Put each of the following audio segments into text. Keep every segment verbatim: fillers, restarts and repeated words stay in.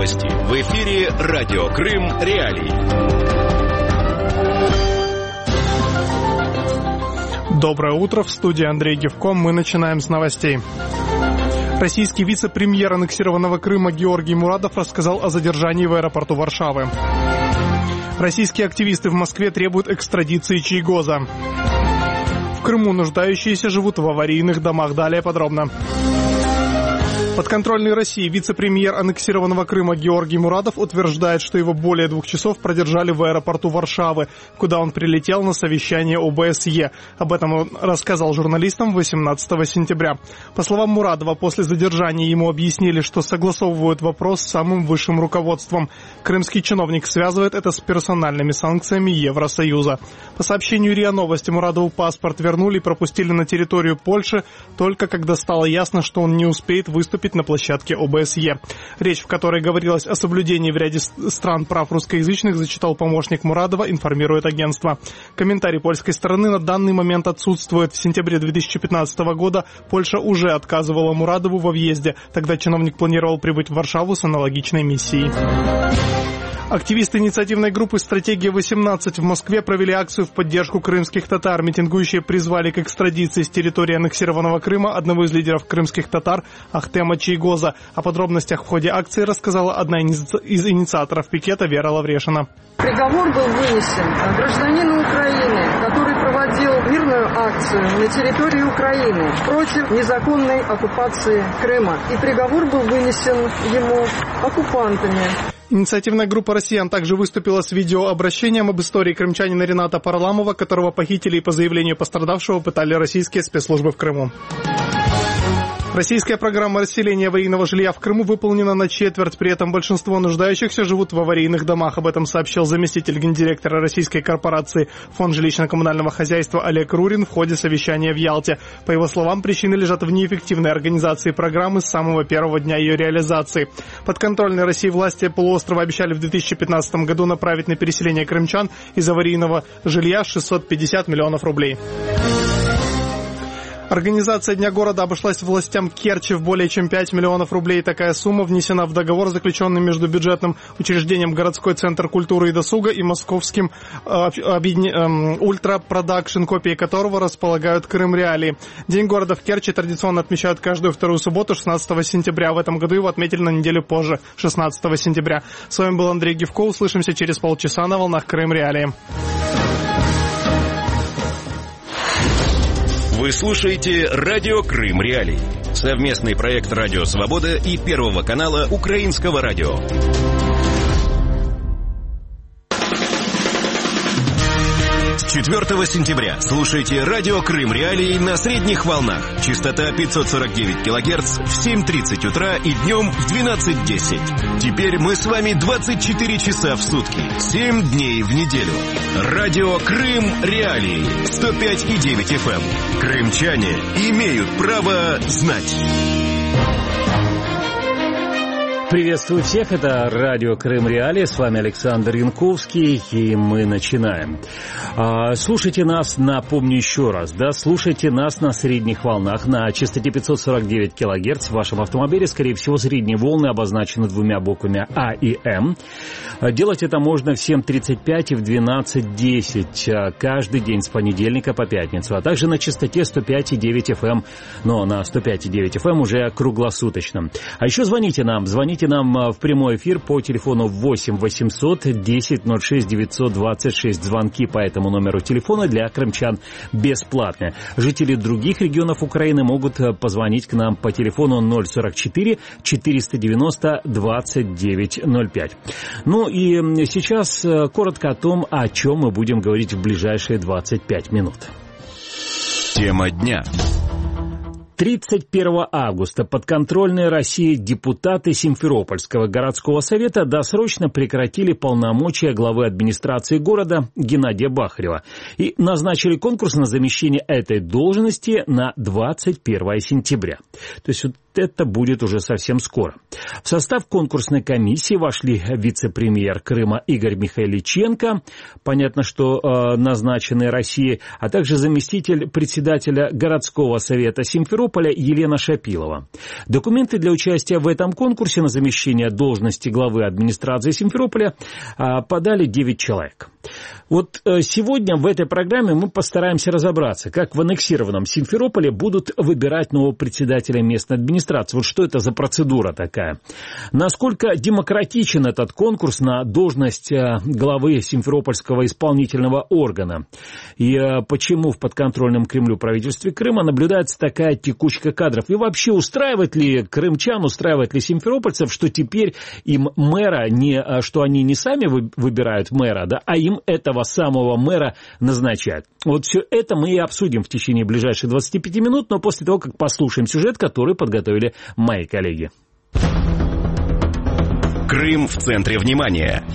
Новости. В эфире Радио Крым Реалии. Доброе утро. В студии Андрей Гевко. Мы начинаем с новостей. Российский вице-премьер аннексированного Крыма Георгий Мурадов рассказал о задержании в аэропорту Варшавы. Российские активисты в Москве требуют экстрадиции Чийгоза. В Крыму нуждающиеся живут в аварийных домах. Далее подробно. Подконтрольный России вице-премьер аннексированного Крыма Георгий Мурадов утверждает, что его более двух часов продержали в аэропорту Варшавы, куда он прилетел на совещание о бэ эс е. Об этом он рассказал журналистам восемнадцатого сентября. По словам Мурадова, после задержания ему объяснили, что согласовывают вопрос с самым высшим руководством. Крымский чиновник связывает это с персональными санкциями Евросоюза. По сообщению РИА Новости, Мурадову паспорт вернули и пропустили на территорию Польши только когда стало ясно, что он не успеет выступить на площадке о бэ эс е. Речь, в которой говорилось о соблюдении в ряде стран прав русскоязычных, зачитал помощник Мурадова, информирует агентство. Комментарий польской стороны на данный момент отсутствует. В сентябре две тысячи пятнадцатого года Польша уже отказывала Мурадову во въезде. Тогда чиновник планировал прибыть в Варшаву с аналогичной миссией. Активисты инициативной группы «Стратегия-восемнадцать» в Москве провели акцию в поддержку крымских татар. Митингующие призвали к экстрадиции с территории аннексированного Крыма одного из лидеров крымских татар Ахтема Чийгоза. О подробностях в ходе акции рассказала одна из инициаторов пикета Вера Лаврешина. Приговор был вынесен гражданину Украины, который проводил мирную акцию на территории Украины против незаконной оккупации Крыма. И приговор был вынесен ему оккупантами. Инициативная группа россиян также выступила с видеообращением об истории крымчанина Рената Параламова, которого похитили и по заявлению пострадавшего пытали российские спецслужбы в Крыму. Российская программа расселения аварийного жилья в Крыму выполнена на четверть. При этом большинство нуждающихся живут в аварийных домах. Об этом сообщил заместитель гендиректора российской корпорации Фонд жилищно-коммунального хозяйства Олег Рурин в ходе совещания в Ялте. По его словам, причины лежат в неэффективной организации программы с самого первого дня ее реализации. Подконтрольные России власти полуострова обещали в две тысячи пятнадцатом году направить на переселение крымчан из аварийного жилья шестьсот пятьдесят миллионов рублей. Организация Дня города обошлась властям Керчи в более чем пять миллионов рублей. Такая сумма внесена в договор, заключенный между бюджетным учреждением «Городской центр культуры и досуга» и московским э, объедин... э, «Ультра-продакшн», копии которого располагают Крым Реалии. День города в Керчи традиционно отмечают каждую вторую субботу шестнадцатого сентября. В этом году его отметили на неделю позже, шестнадцатого сентября. С вами был Андрей Гевко. Услышимся через полчаса на волнах Крым Реалии. Вы слушаете Радио Крым Реалии. Совместный проект Радио Свобода и Первого канала Украинского радио. С четвёртого сентября слушайте Радио Крым Реалии на средних волнах. Частота пятьсот сорок девять килогерц в семь тридцать утра и днем в двенадцать десять. Теперь мы с вами двадцать четыре часа в сутки, семь дней в неделю. Радио Крым Реалии, сто пять и девять эф эм. Крымчане имеют право знать. Приветствую всех, это Радио Крым Реалии, с вами Александр Янковский, и мы начинаем. Слушайте нас, напомню еще раз, да, слушайте нас на средних волнах на частоте пятьсот сорок девять килогерц. В вашем автомобиле, скорее всего, средние волны обозначены двумя буквами А и М. Делать это можно в семь тридцать пять и в двенадцать десять каждый день с понедельника по пятницу, а также на частоте сто пять и девять эф эм, но на сто пять и девять эф эм уже круглосуточно. А еще звоните нам, звоните нам в прямой эфир по телефону восемь восемьсот десять ноль шесть девятьсот двадцать шесть. Звонки по этому номеру телефона для крымчан бесплатные. Жители других регионов Украины могут позвонить к нам по телефону ноль сорок четыре четыреста девяносто двадцать девять ноль пять. Ну и сейчас коротко о том, о чем мы будем говорить в ближайшие двадцать пять минут. Тема дня. тридцать первого августа подконтрольные России депутаты Симферопольского городского совета досрочно прекратили полномочия главы администрации города Геннадия Бахарева и назначили конкурс на замещение этой должности на двадцать первого сентября. То есть это будет уже совсем скоро. В состав конкурсной комиссии вошли вице-премьер Крыма Игорь Михайличенко, понятно, что э, назначенный Россией, а также заместитель председателя городского совета Симферополя Елена Шапилова. Документы для участия в этом конкурсе на замещение должности главы администрации Симферополя э, подали девять человек. Вот э, сегодня в этой программе мы постараемся разобраться, как в аннексированном Симферополе будут выбирать нового председателя местной администрации. Вот что это за процедура такая? Насколько демократичен этот конкурс на должность э, главы Симферопольского исполнительного органа? И э, почему в подконтрольном Кремлю правительстве Крыма наблюдается такая текучка кадров? И вообще устраивает ли крымчан, устраивает ли симферопольцев, что теперь им мэра, не, что они не сами выбирают мэра, да, а им этого самого мэра назначают? Вот все это мы и обсудим в течение ближайших двадцати пяти минут, но после того, как послушаем сюжет, который подготовили мои коллеги. Крым в центре внимания.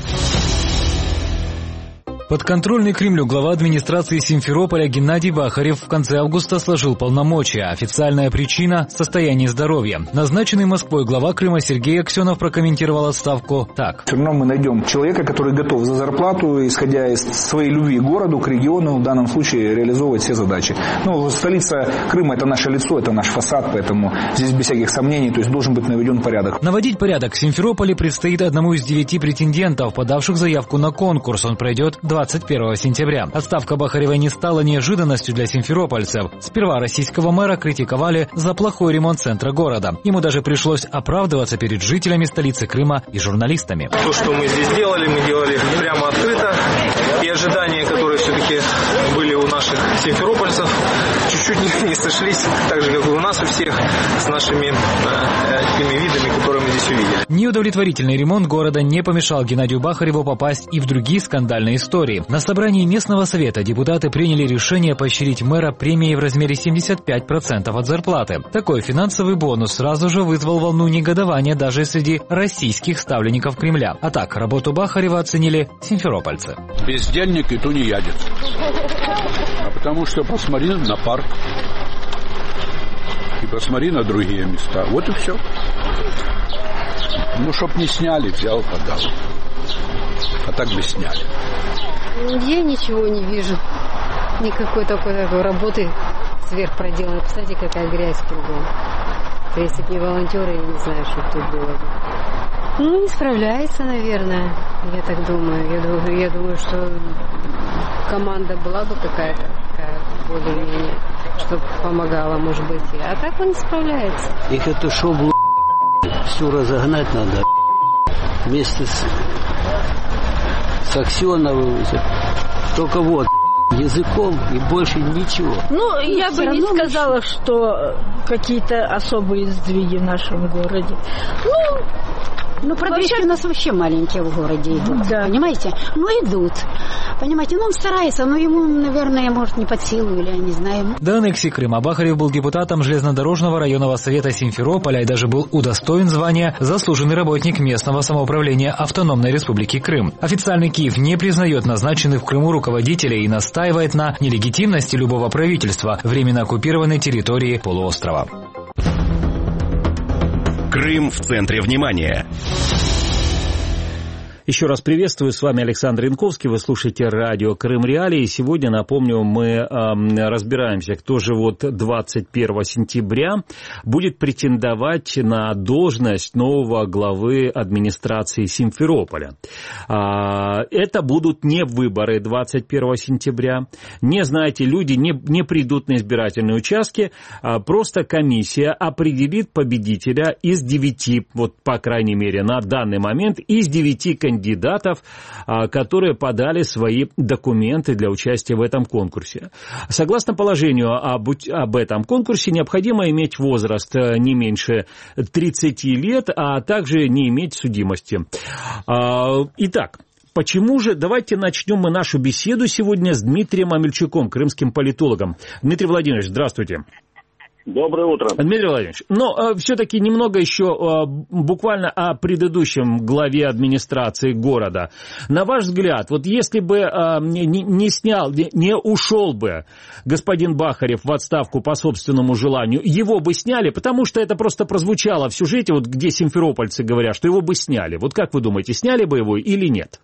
Подконтрольный Кремлю глава администрации Симферополя Геннадий Бахарев в конце августа сложил полномочия. Официальная причина – состояние здоровья. Назначенный Москвой глава Крыма Сергей Аксенов прокомментировал отставку так. Все равно мы найдем человека, который готов за зарплату, исходя из своей любви к городу, к региону, в данном случае реализовывать все задачи. Ну, столица Крыма – это наше лицо, это наш фасад, поэтому здесь без всяких сомнений, то есть должен быть наведен порядок. Наводить порядок в Симферополе предстоит одному из девяти претендентов, подавших заявку на конкурс. Он пройдет двадцать первого сентября. Отставка Бахарева не стала неожиданностью для симферопольцев. Сперва российского мэра критиковали за плохой ремонт центра города. Ему даже пришлось оправдываться перед жителями столицы Крыма и журналистами. То, что мы здесь делали, мы делали прямо открыто. И ожидания, которые все-таки были у наших симферопольцев, чуть-чуть не, не сошлись, так же, как и у нас у всех, с нашими э, теми видами, которые мы здесь увидели. Неудовлетворительный ремонт города не помешал Геннадию Бахареву попасть и в другие скандальные истории. На собрании местного совета депутаты приняли решение поощрить мэра премией в размере семьдесят пять процентов от зарплаты. Такой финансовый бонус сразу же вызвал волну негодования даже среди российских ставленников Кремля. А так, работу Бахарева оценили симферопольцы. Бездельник и тунеядец. А потому что посмотри на парк и посмотри на другие места. Вот и все. Ну, чтоб не сняли, взял, подал. А так бы сняли. Я ничего не вижу. Никакой такой, такой работы сверхпроделанной. Кстати, какая грязь кругом. То если бы не волонтеры, я не знаю, что тут было бы. Ну, не справляется, наверное, я так думаю. Я думаю, я думаю, что команда была бы какая-то, такая, более-менее, чтобы помогала, может быть. А так он не справляется. Их эту шоблу всю разогнать надо вместе с, с Аксеновым. Только вот языком и больше ничего. Ну, я бы не сказала, что какие-то особые сдвиги в нашем городе. Ну, Ну, прогрессы вообще... у нас вообще маленькие в городе идут, да. Понимаете? Ну, идут. Понимаете, ну, он старается, но ему, наверное, может, не под силу, или я не знаю. До аннексии Крыма Бахарев был депутатом железнодорожного районного совета Симферополя и даже был удостоен звания заслуженный работник местного самоуправления Автономной Республики Крым. Официальный Киев не признает назначенных в Крыму руководителей и настаивает на нелегитимности любого правительства временно оккупированной территории полуострова. Крым в центре внимания. Еще раз приветствую, с вами Александр Янковский, вы слушаете радио Крым Реалии. Сегодня, напомню, мы э, разбираемся, кто же вот двадцать первого сентября будет претендовать на должность нового главы администрации Симферополя. А, это будут не выборы двадцать первого сентября, не, знаете, люди не, не придут на избирательные участки, а просто комиссия определит победителя из девяти, вот по крайней мере на данный момент, из девяти кандидатов. кандидатов, которые подали свои документы для участия в этом конкурсе. Согласно положению об, об этом конкурсе, необходимо иметь возраст не меньше тридцати лет, а также не иметь судимости. Итак, почему же? Давайте начнем мы нашу беседу сегодня с Дмитрием Амельчуком, крымским политологом. Дмитрий Владимирович, здравствуйте. Доброе утро. Дмитрий Владимирович, но э, все-таки немного еще э, буквально о предыдущем главе администрации города. На ваш взгляд, вот если бы э, не, не снял, не, не ушел бы господин Бахарев в отставку по собственному желанию, его бы сняли, потому что это просто прозвучало в сюжете, вот где симферопольцы говорят, что его бы сняли. Вот как вы думаете, сняли бы его или нет?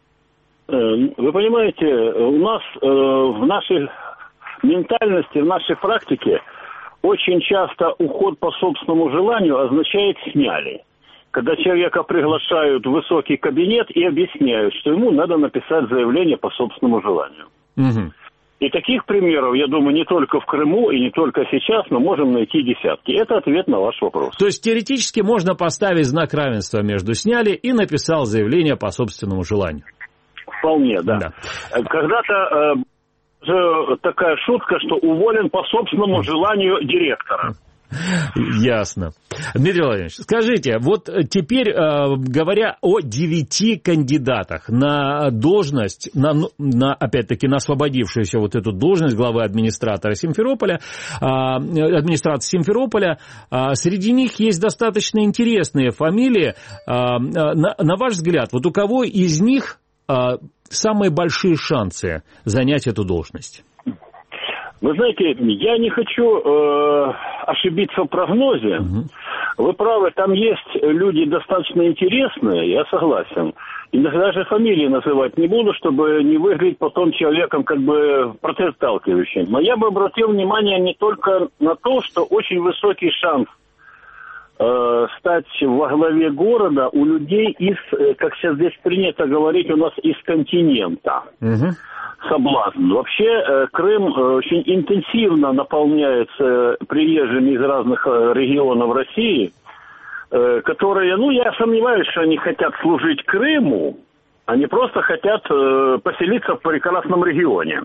Вы понимаете, у нас э, в нашей ментальности, в нашей практике очень часто уход по собственному желанию означает «сняли». Когда человека приглашают в высокий кабинет и объясняют, что ему надо написать заявление по собственному желанию. Угу. И таких примеров, я думаю, не только в Крыму и не только сейчас, но можем найти десятки. Это ответ на ваш вопрос. То есть теоретически можно поставить знак равенства между «сняли» и написал заявление по собственному желанию? Вполне, да. да. Когда-то... Э, такая шутка, что уволен по собственному желанию директора. Ясно. Дмитрий Владимирович, скажите, вот теперь, говоря о девяти кандидатах на должность, на, на, опять-таки, на освободившуюся вот эту должность главы администратора Симферополя, администрации Симферополя, среди них есть достаточно интересные фамилии. На, на ваш взгляд, вот у кого из них самые большие шансы занять эту должность? Вы знаете, я не хочу э, ошибиться в прогнозе. Угу. Вы правы, там есть люди достаточно интересные, я согласен. И даже фамилии называть не буду, чтобы не выглядеть потом человеком как бы противосталкивающим. Но я бы обратил внимание не только на то, что очень высокий шанс э, стать во главе города у людей из, как сейчас здесь принято говорить, у нас из континента. Угу. Соблазн. Вообще Крым очень интенсивно наполняется приезжими из разных регионов России, которые, ну, я сомневаюсь, что они хотят служить Крыму, они просто хотят поселиться в прекрасном регионе.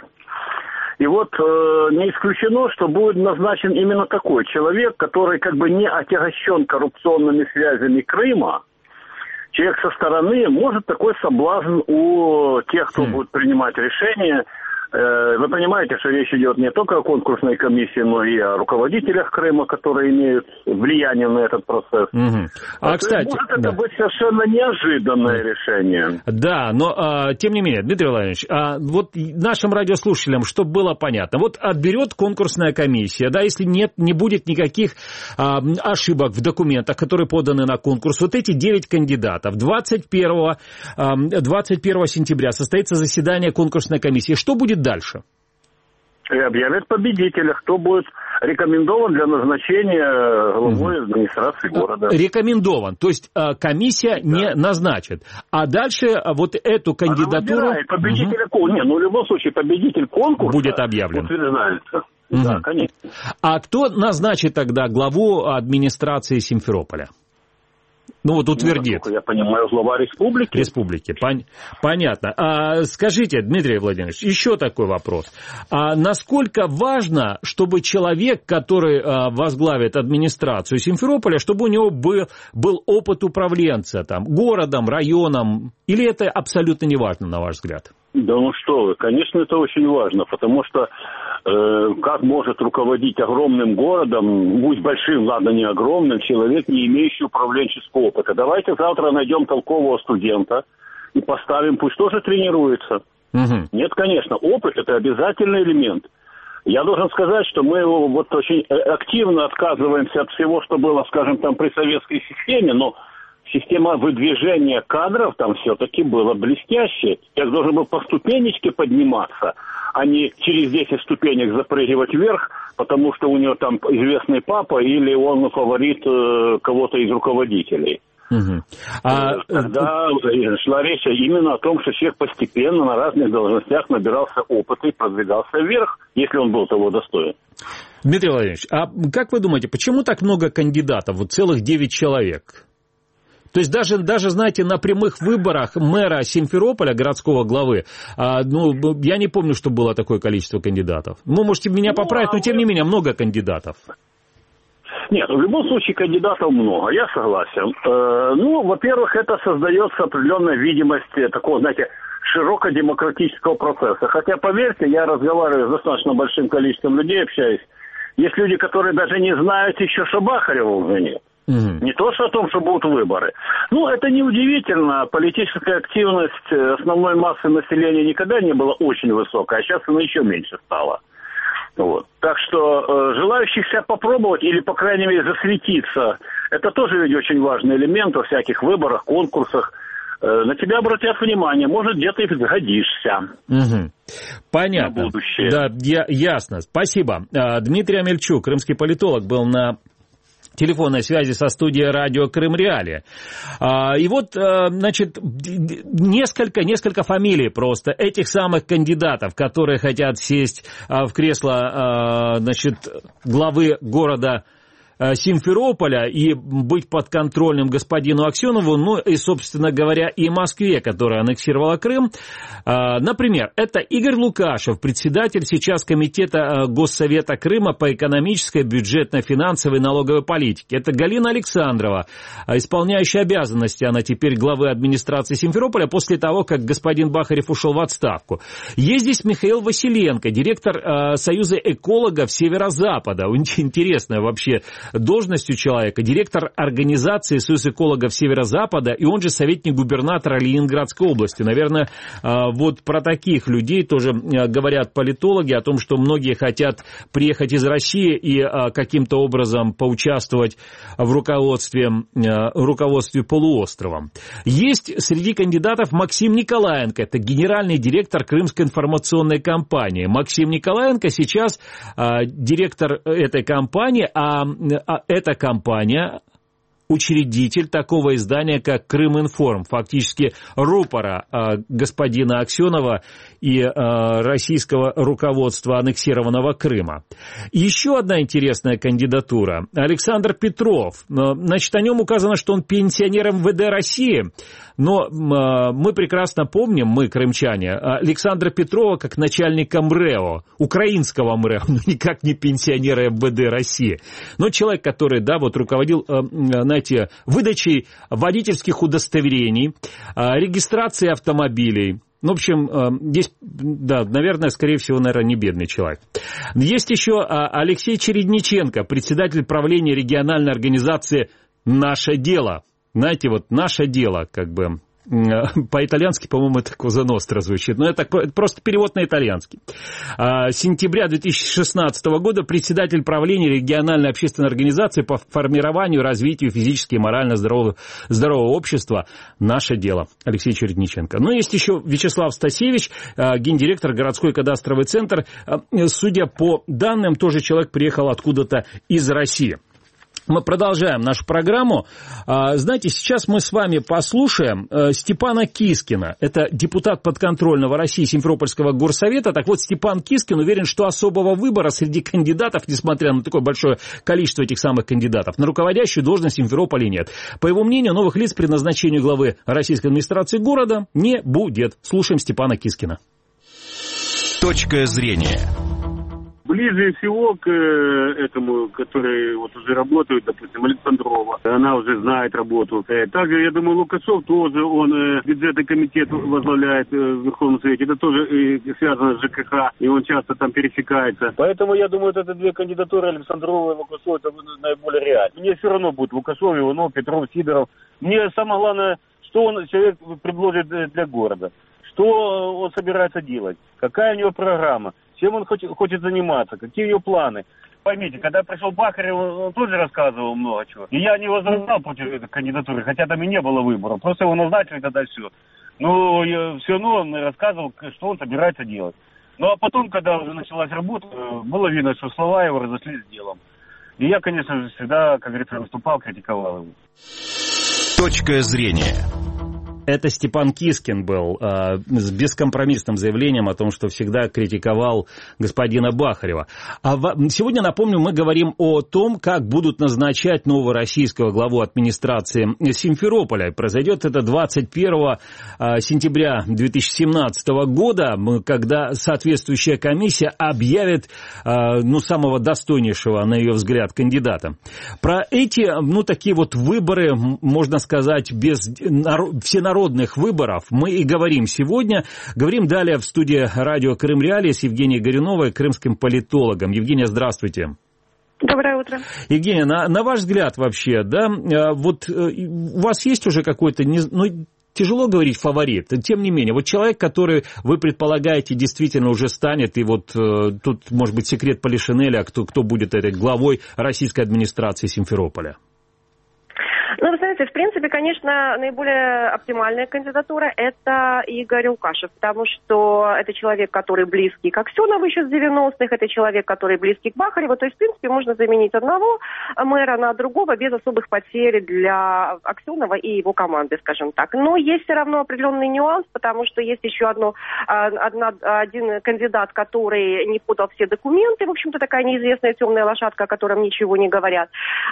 И вот не исключено, что будет назначен именно такой человек, который как бы не отягощен коррупционными связями Крыма. Человек со стороны, может такой соблазн у тех, кто mm. будет принимать решения. Вы понимаете, что речь идет не только о конкурсной комиссии, но и о руководителях Крыма, которые имеют влияние на этот процесс. Mm-hmm. А, а кстати, может это да. быть совершенно неожиданное mm. решение. Да, но а, тем не менее, Дмитрий Владимирович, а, вот нашим радиослушателям, чтобы было понятно, вот отберет конкурсная комиссия, да, если нет, не будет никаких а, ошибок в документах, которые поданы на конкурс, вот эти девять кандидатов, двадцать первого сентября состоится заседание конкурсной комиссии. Что будет дальше? И объявят победителя, кто будет рекомендован для назначения главой угу. администрации города. Рекомендован, то есть комиссия да. не назначит. А дальше вот эту кандидатуру... Она победителя угу. Не, ну в любом случае победитель конкурса будет объявлен. Утверждается. Угу. Да, конечно. А кто назначит тогда главу администрации Симферополя? Ну вот утвердит. Ну, я понимаю, глава республики. Республики, Пон... понятно. А, скажите, Дмитрий Владимирович, еще такой вопрос. А насколько важно, чтобы человек, который а, возглавит администрацию Симферополя, чтобы у него был, был опыт управленца там, городом, районом, или это абсолютно не важно, на ваш взгляд? Да ну что вы, конечно, это очень важно, потому что э, как может руководить огромным городом, будь большим, ладно, не огромным, человек, не имеющий управленческого опыта. Давайте завтра найдем толкового студента и поставим, пусть тоже тренируется. Угу. Нет, конечно, опыт – это обязательный элемент. Я должен сказать, что мы вот очень активно отказываемся от всего, что было, скажем, там при советской системе, но система выдвижения кадров там все-таки была блестящая. Я должен был по ступенечке подниматься, а не через десять ступенек запрыгивать вверх, потому что у него там известный папа или он фаворит э, кого-то из руководителей. Угу. А... Тогда шла речь именно о том, что человек постепенно на разных должностях набирался опыта и продвигался вверх, если он был того достоин. Дмитрий Владимирович, а как вы думаете, почему так много кандидатов, вот целых девять человек? То есть даже, даже, знаете, на прямых выборах мэра Симферополя, городского главы, а, ну, я не помню, что было такое количество кандидатов. Ну, можете меня поправить, но тем не менее много кандидатов. Нет, в любом случае кандидатов много, я согласен. Э, ну, во-первых, это создается определенная видимость такого, знаете, широкодемократического процесса. Хотя, поверьте, я разговариваю с достаточно большим количеством людей, общаюсь Есть люди, которые даже не знают еще, что Бахарева уже нет. Угу. Не то, что о том, что будут выборы. Ну, это неудивительно. Политическая активность основной массы населения никогда не была очень высокая, а сейчас она еще меньше стала. Вот. Так что э, желающих себя попробовать или, по крайней мере, засветиться, это тоже ведь очень важный элемент во всяких выборах, конкурсах. Э, на тебя обратят внимание, может, где-то и сгодишься. Угу. Понятно. На будущее. Да, я, ясно. Спасибо. Дмитрий Амельчук, крымский политолог, был на телефонной связи со студией радио Крым Реалии. И вот, значит, несколько, несколько фамилий просто этих самых кандидатов, которые хотят сесть в кресло, значит, главы города Симферополя и быть подконтрольным господину Аксенову, ну и, собственно говоря, и Москве, которая аннексировала Крым. Например, это Игорь Лукашев, председатель сейчас Комитета Госсовета Крыма по экономической, бюджетно-финансовой и налоговой политике. Это Галина Александрова, исполняющая обязанности, она теперь главы администрации Симферополя после того, как господин Бахарев ушел в отставку. Есть здесь Михаил Василенко, директор Союза экологов Северо-Запада. Интересная вообще должность у человека, директор организации Союз экологов Северо-Запада, и он же советник губернатора Ленинградской области. Наверное, вот про таких людей тоже говорят политологи, о том, что многие хотят приехать из России и каким-то образом поучаствовать в руководстве, руководстве полуостровом. Есть среди кандидатов Максим Николаенко, это генеральный директор Крымской информационной компании. Максим Николаенко сейчас директор этой компании, а А эта компания учредитель такого издания, как Крыминформ, фактически рупора э, господина Аксенова и э, российского руководства аннексированного Крыма. Еще одна интересная кандидатура. Александр Петров. Значит, о нем указано, что он пенсионер эм вэ дэ России, но э, мы прекрасно помним, мы, крымчане, Александра Петрова как начальника МРЭО, украинского МРЭО, но никак не пенсионера эм вэ дэ России. Но человек, который, да, вот руководил э, знаете, выдачей водительских удостоверений, регистрацией автомобилей. Ну, в общем, здесь, да, наверное, скорее всего, наверное, не бедный человек. Есть еще Алексей Чередниченко, председатель правления региональной организации «Наше дело». Знаете, вот «Наше дело», как бы... По-итальянски, по-моему, это «Коза Ностра» звучит, но это просто перевод на итальянский. С сентября две тысячи шестнадцатого года председатель правления региональной общественной организации по формированию и развитию физически и морально здорового, здорового общества «Наше дело». Алексей Чередниченко. Но есть еще Вячеслав Стасевич, гендиректор городской кадастровый центр. Судя по данным, тоже человек приехал откуда-то из России. Мы продолжаем нашу программу. Знаете, сейчас мы с вами послушаем Степана Кискина. Это депутат подконтрольного России Симферопольского горсовета. Так вот, Степан Кискин уверен, что особого выбора среди кандидатов, несмотря на такое большое количество этих самых кандидатов, на руководящую должность Симферополя нет. По его мнению, новых лиц при назначении главы российской администрации города не будет. Слушаем Степана Кискина. Точка зрения. Ближе всего к этому, который вот уже работает, допустим, Александрова, она уже знает работу. Также, я думаю, Лукашов тоже, он бюджетный комитет возглавляет в Верховном Совете, это тоже связано с ЖКХ, и он часто там пересекается. Поэтому, я думаю, вот это две кандидатуры, Александрова и Лукашов, это наиболее реально. Мне все равно будет Лукашов, Иванов, Петров, Сидоров. Мне самое главное, что он человек предложит для города, что он собирается делать, какая у него программа. Чем он хочет, хочет заниматься, какие ее планы. Поймите, когда пришел Бахарев, он тоже рассказывал много чего. И я не возражал против этой кандидатуры, хотя там и не было выбора. Просто его назначили тогда все. Но я, все равно он рассказывал, что он собирается делать. Ну а потом, когда уже началась работа, было видно, что слова его разошлись с делом. И я, конечно же, всегда, как говорится, выступал, критиковал его. Точка зрения. Это Степан Кискин был э, с бескомпромиссным заявлением о том, что всегда критиковал господина Бахарева. А в, сегодня, напомню, мы говорим о том, как будут назначать нового российского главу администрации Симферополя. Произойдет это двадцать первого сентября две тысячи семнадцатого года, когда соответствующая комиссия объявит э, ну, самого достойнейшего, на ее взгляд, кандидата. Про эти, ну, такие вот выборы, можно сказать, без всенародных народных выборов мы и говорим сегодня. Говорим далее в студии радио Крым Реалии с Евгенией Горюновой, крымским политологом. Евгения, здравствуйте. Доброе утро. Евгения, на, на ваш взгляд вообще, да, вот у вас есть уже какой-то, ну, тяжело говорить фаворит, тем не менее, вот человек, который вы предполагаете действительно уже станет, и вот тут, может быть, секрет Полишинеля, кто, кто будет этой главой российской администрации Симферополя? Ну, вы знаете, в принципе, конечно, наиболее оптимальная кандидатура – это Игорь Лукашев, потому что это человек, который близкий к Аксенову еще с девяностых, это человек, который близкий к Бахареву, то есть, в принципе, можно заменить одного мэра на другого без особых потерь для Аксенова и его команды, скажем так. Но есть все равно определенный нюанс, потому что есть еще одно, одна, один кандидат, который не подал все документы, в общем-то, такая неизвестная темная лошадка, о котором ничего не говорят.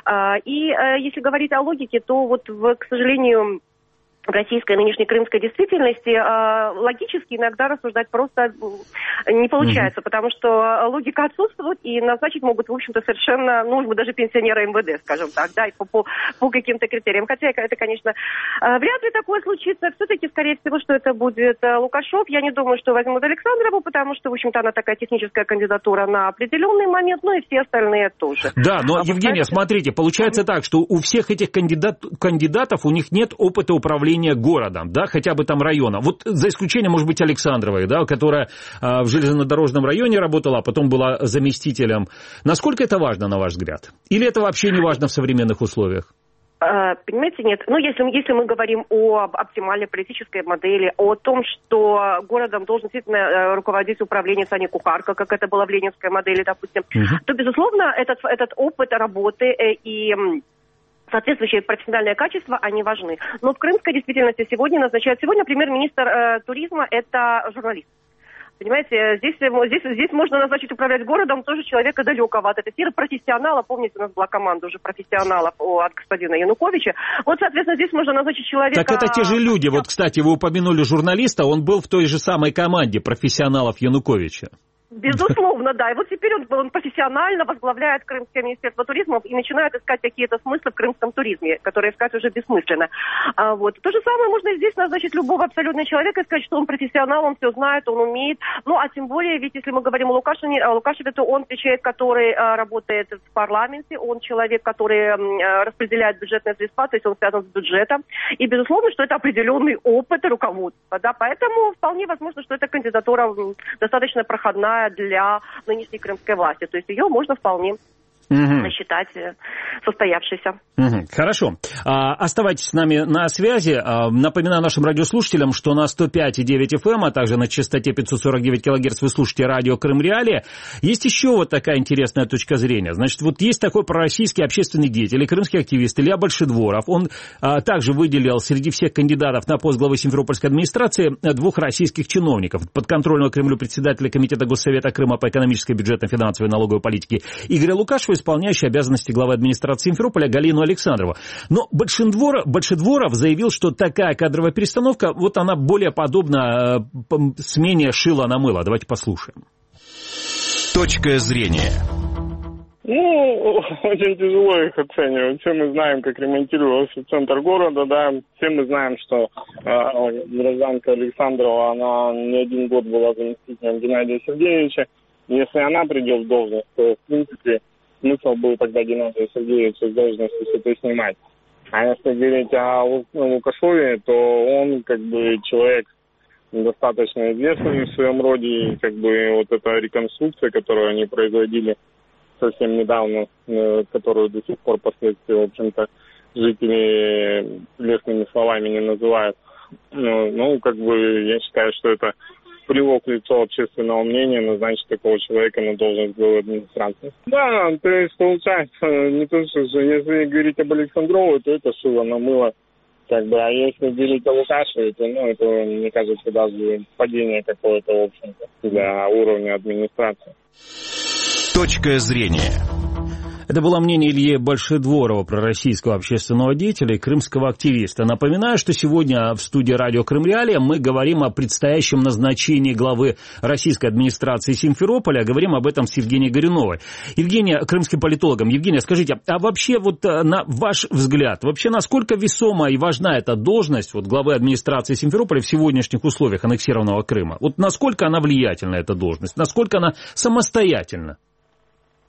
И если говорить о логике, то вот, в, к сожалению, в российской нынешней крымской действительности э, логически иногда рассуждать просто не получается, mm-hmm. потому что логика отсутствует, и назначить могут, в общем-то, совершенно, ну, даже пенсионера МВД, скажем так, да, и по, по, по каким-то критериям. Хотя это, конечно, э, вряд ли такое случится. Все-таки, скорее всего, что это будет э, Лукашев. Я не думаю, что возьмут Александрову, потому что, в общем-то, она такая техническая кандидатура на определенный момент, ну и все остальные тоже. Да, но, а Евгения, это... смотрите, получается mm-hmm. так, что у всех этих кандидат... кандидатов у них нет опыта управления городом, да, хотя бы там районом. Вот за исключением, может быть, Александровой, да, которая а, в железнодорожном районе работала, а потом была заместителем. Насколько это важно, на ваш взгляд? Или это вообще не важно в современных условиях? Понимаете, нет. Ну, если, если мы говорим о оптимальной политической модели, о том, что городом должен действительно руководить управление а не кухарка, как это было в ленинской модели, допустим, угу. то, безусловно, этот, этот опыт работы и соответствующее профессиональное качество, они важны. Но в крымской действительности сегодня назначают... Сегодня премьер-министр э, туризма – это журналист. Понимаете, здесь, здесь, здесь можно назначить управлять городом тоже человека далекого от этой сферы, профессионала. Помните, у нас была команда уже профессионалов от господина Януковича. Вот, соответственно, здесь можно назначить человека... Так это те же люди. Вот, кстати, вы упомянули журналиста, он был в той же самой команде профессионалов Януковича. Безусловно, да. И вот теперь он, он профессионально возглавляет Крымское министерство туризма и начинает искать какие-то смыслы в крымском туризме, которые искать уже бессмысленно. А, вот. То же самое можно здесь назначить любого абсолютно человека и сказать, что он профессионал, он все знает, он умеет. Ну, а тем более, ведь если мы говорим о Лукашеве, о Лукашеве, то он человек, который а, работает в парламенте, он человек, который а, распределяет бюджетные средства, то есть он связан с бюджетом. И, безусловно, что это определенный опыт руководства. Да? Поэтому вполне возможно, что эта кандидатура достаточно проходная для нынешней крымской власти. То есть ее можно вполне угу. считать состоявшейся. Угу. Хорошо. А, оставайтесь с нами на связи. А, напоминаю нашим радиослушателям, что на сто пять и девять эф эм, а также на частоте пятьсот сорок девять килогерц вы слушаете радио Крым Реалии. Есть еще вот такая интересная точка зрения. Значит, вот есть такой пророссийский общественный деятель, крымский активист Илья Большедворов. Он а, также выделил среди всех кандидатов на пост главы Симферопольской администрации двух российских чиновников. Подконтрольного Кремлю председателя Комитета Госсовета Крыма по экономической, бюджетной, финансовой и налоговой политике Игоря Лукашева, исполняющий обязанности главы администрации Симферополя Галину Александрову. Но Большедворов, Большедворов заявил, что такая кадровая перестановка, вот она более подобна э, смене шила на мыло. Давайте послушаем. Точка зрения. Ну, очень тяжело их оценивать. Все мы знаем, как ремонтировался центр города, да. Все мы знаем, что э, гражданка Александрова, она не один год была заместителем Геннадия Сергеевича. Если она придет в должность, то, в принципе, смысл был тогда Геннадия Сергеевича с должности все-таки снимать. А если говорить о Лукашове, то он как бы человек достаточно известный в своем роде. И как бы вот эта реконструкция, которую они производили совсем недавно, которую до сих пор впоследствии, в общем-то, жители лестными словами не называют. Ну, ну, как бы я считаю, что это привлек лицо общественного мнения, назначить такого человека на должность главы администрации. Да, то есть получается, не то, что если говорить об Александровой, то это шило на мыло. Как бы, а если говорить о Лукашеве, то, ну, это, мне кажется, даже падение какое-то, в общем-то, для уровня администрации. Точка зрения. Это было мнение Ильи Большедворова, пророссийского общественного деятеля и крымского активиста. Напоминаю, что сегодня в студии радио Крым Реалии мы говорим о предстоящем назначении главы российской администрации Симферополя. Говорим об этом с Евгенией Горюновой. Евгения, крымским политологом. Евгения, скажите, а вообще вот на ваш взгляд, вообще насколько весома и важна эта должность вот, главы администрации Симферополя в сегодняшних условиях аннексированного Крыма? Вот насколько она влиятельна, эта должность? Насколько она самостоятельна? Ну,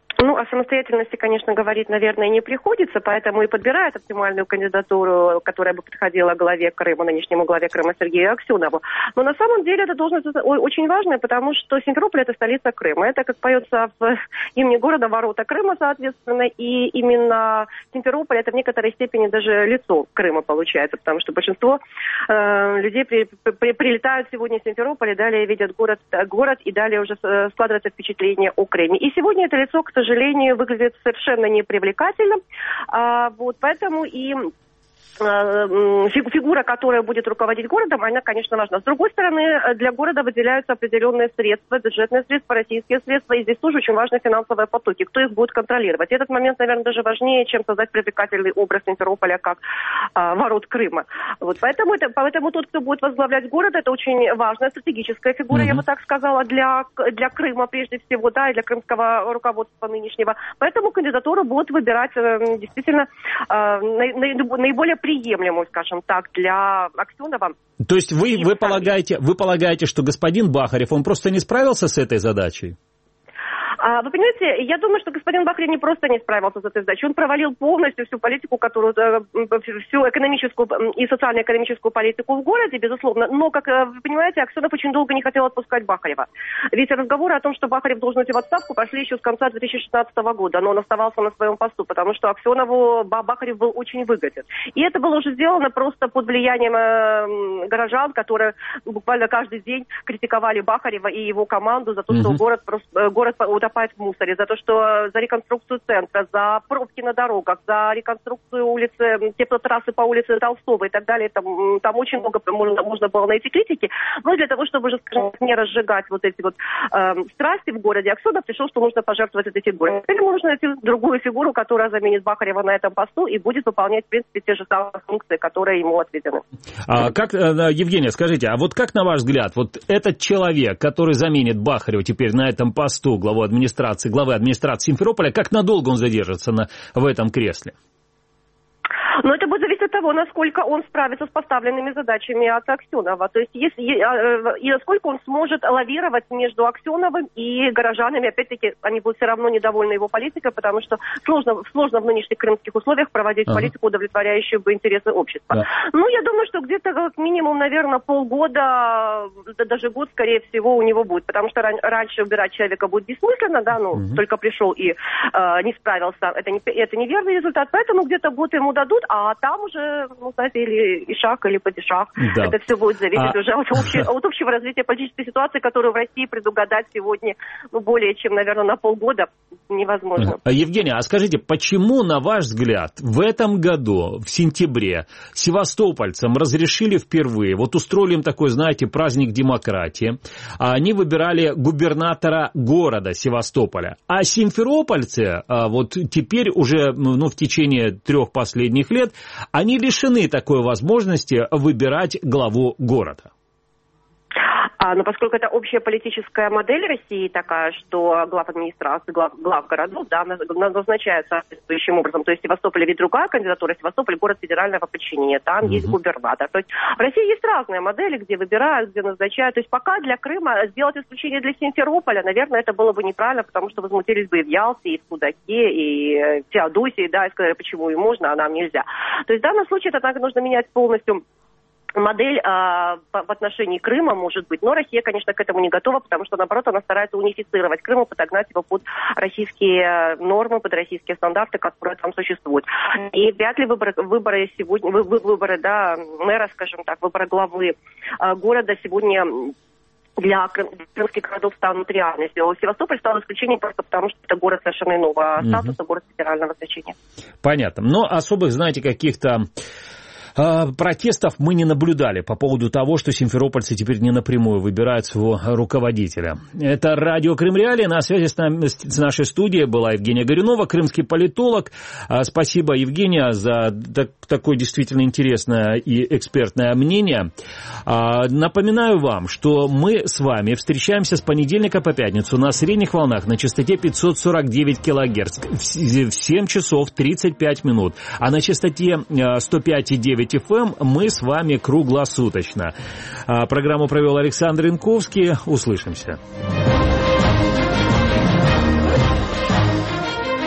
о самостоятельности, конечно, говорить, наверное, не приходится, поэтому и подбирают оптимальную кандидатуру, которая бы подходила главе Крыма, нынешнему главе Крыма Сергею Аксенову. Но на самом деле эта должность очень важная, потому что Симферополь – это столица Крыма. Это, как поется в имени города, ворота Крыма, соответственно, и именно Симферополь – это в некоторой степени даже лицо Крыма получается, потому что большинство э, людей при, при, прилетают сегодня в Симферополь и далее видят город, город и далее уже складывается впечатление о Крыме. И сегодня это лицо, к сожалению, выглядит совершенно непривлекательным, а, вот, поэтому и фигура, которая будет руководить городом, она, конечно, важна. С другой стороны, для города выделяются определенные средства, бюджетные средства, российские средства, и здесь тоже очень важны финансовые потоки. Кто их будет контролировать? И этот момент, наверное, даже важнее, чем создать привлекательный образ Симферополя как а, ворот Крыма. Вот, поэтому, это, поэтому тот, кто будет возглавлять город, это очень важная стратегическая фигура, mm-hmm. я бы так сказала, для, для Крыма прежде всего, да, и для крымского руководства нынешнего. Поэтому кандидатуру будут выбирать э, действительно э, наиболее приемлемую, скажем так, для Аксенова. То есть вы, вы, полагаете, вы полагаете, что господин Бахарев, он просто не справился с этой задачей? Вы понимаете, я думаю, что господин Бахарев не просто не справился с этой задачей, он провалил полностью всю политику, которую, всю экономическую и социально-экономическую политику в городе, безусловно. Но, как вы понимаете, Аксенов очень долго не хотел отпускать Бахарева. Ведь разговоры о том, что Бахарев должен уйти в отставку, пошли еще с конца две тысячи шестнадцатого года, но он оставался на своем посту, потому что Аксенову Бахарев был очень выгоден. И это было уже сделано просто под влиянием горожан, которые буквально каждый день критиковали Бахарева и его команду за то, что mm-hmm. город, город утопает в мусоре, за то, что за реконструкцию центра, за пробки на дорогах, за реконструкцию улицы, теплотрассы по улице Толстого и так далее. Там, там очень много можно, можно было найти критики. Но для того, чтобы уже, скажем, не разжигать вот эти вот э, страсти в городе, Аксенов решил, что нужно пожертвовать этой фигурой. Теперь нужно найти другую фигуру, которая заменит Бахарева на этом посту и будет выполнять, в принципе, те же самые функции, которые ему отведены. А как, Евгения, скажите, а вот как, на ваш взгляд, вот этот человек, который заменит Бахарева теперь на этом посту, главу администрации, главы администрации Симферополя, как надолго он задержится на, в этом кресле? Но это будет зависеть от того, насколько он справится с поставленными задачами от Аксенова. То есть, если, и насколько он сможет лавировать между Аксеновым и горожанами. Опять-таки, они будут все равно недовольны его политикой, потому что сложно, сложно в нынешних крымских условиях проводить ага. политику, удовлетворяющую бы интересы общества. Да. Ну, я думаю, что где-то как минимум, наверное, полгода, даже год, скорее всего, у него будет. Потому что ран- раньше убирать человека будет бессмысленно, да, ну, угу. только пришел и э, не справился. Это, не, это неверный результат, поэтому где-то год ему дадут, а там уже, ну, знаете, или ишак, или падишах. Да. Это все будет зависеть а... уже от, общего, от общего развития политической ситуации, которую в России предугадать сегодня, ну, более чем, наверное, на полгода невозможно. Евгения, а скажите, почему, на ваш взгляд, в этом году, в сентябре, севастопольцам разрешили впервые, вот устроили им такой, знаете, праздник демократии, а они выбирали губернатора города Севастополя, а симферопольцы, вот теперь уже, ну, в течение трех последних лет, они лишены такой возможности выбирать главу города. А, но поскольку это общая политическая модель России такая, что глав администрации, глав, глав городов, да, назначают соответствующим образом. То есть Севастополь ведь другая кандидатура, Севастополь город федерального подчинения, там mm-hmm. есть губернатор. То есть в России есть разные модели, где выбирают, где назначают. То есть пока для Крыма сделать исключение для Симферополя, наверное, это было бы неправильно, потому что возмутились бы и в Ялте, и в Судаке, и в Феодосии, да, и сказали, почему им можно, а нам нельзя. То есть в данном случае это так нужно менять полностью модель а, в отношении Крыма, может быть, но Россия, конечно, к этому не готова, потому что, наоборот, она старается унифицировать Крым и подогнать его под российские нормы, под российские стандарты, которые там существуют. И вряд ли выборы, выборы сегодня, выборы, да, мэра, скажем так, выборы главы а, города сегодня для крымских городов станут реальностью. Севастополь стал исключением просто потому, что это город совершенно иного статуса, угу. город федерального значения. Понятно. Но особых, знаете, каких-то протестов мы не наблюдали по поводу того, что симферопольцы теперь не напрямую выбирают своего руководителя. Это радио Крым Реалии. На связи с, нами, с нашей студией была Евгения Горюнова, крымский политолог. Спасибо, Евгения, за так, такое действительно интересное и экспертное мнение. Напоминаю вам, что мы с вами встречаемся с понедельника по пятницу на средних волнах на частоте пятьсот сорок девять килогерц в семь часов тридцать пять минут, а на частоте сто пять и девять эф эм мы с вами круглосуточно. Программу провел Александр Янковский. Услышимся.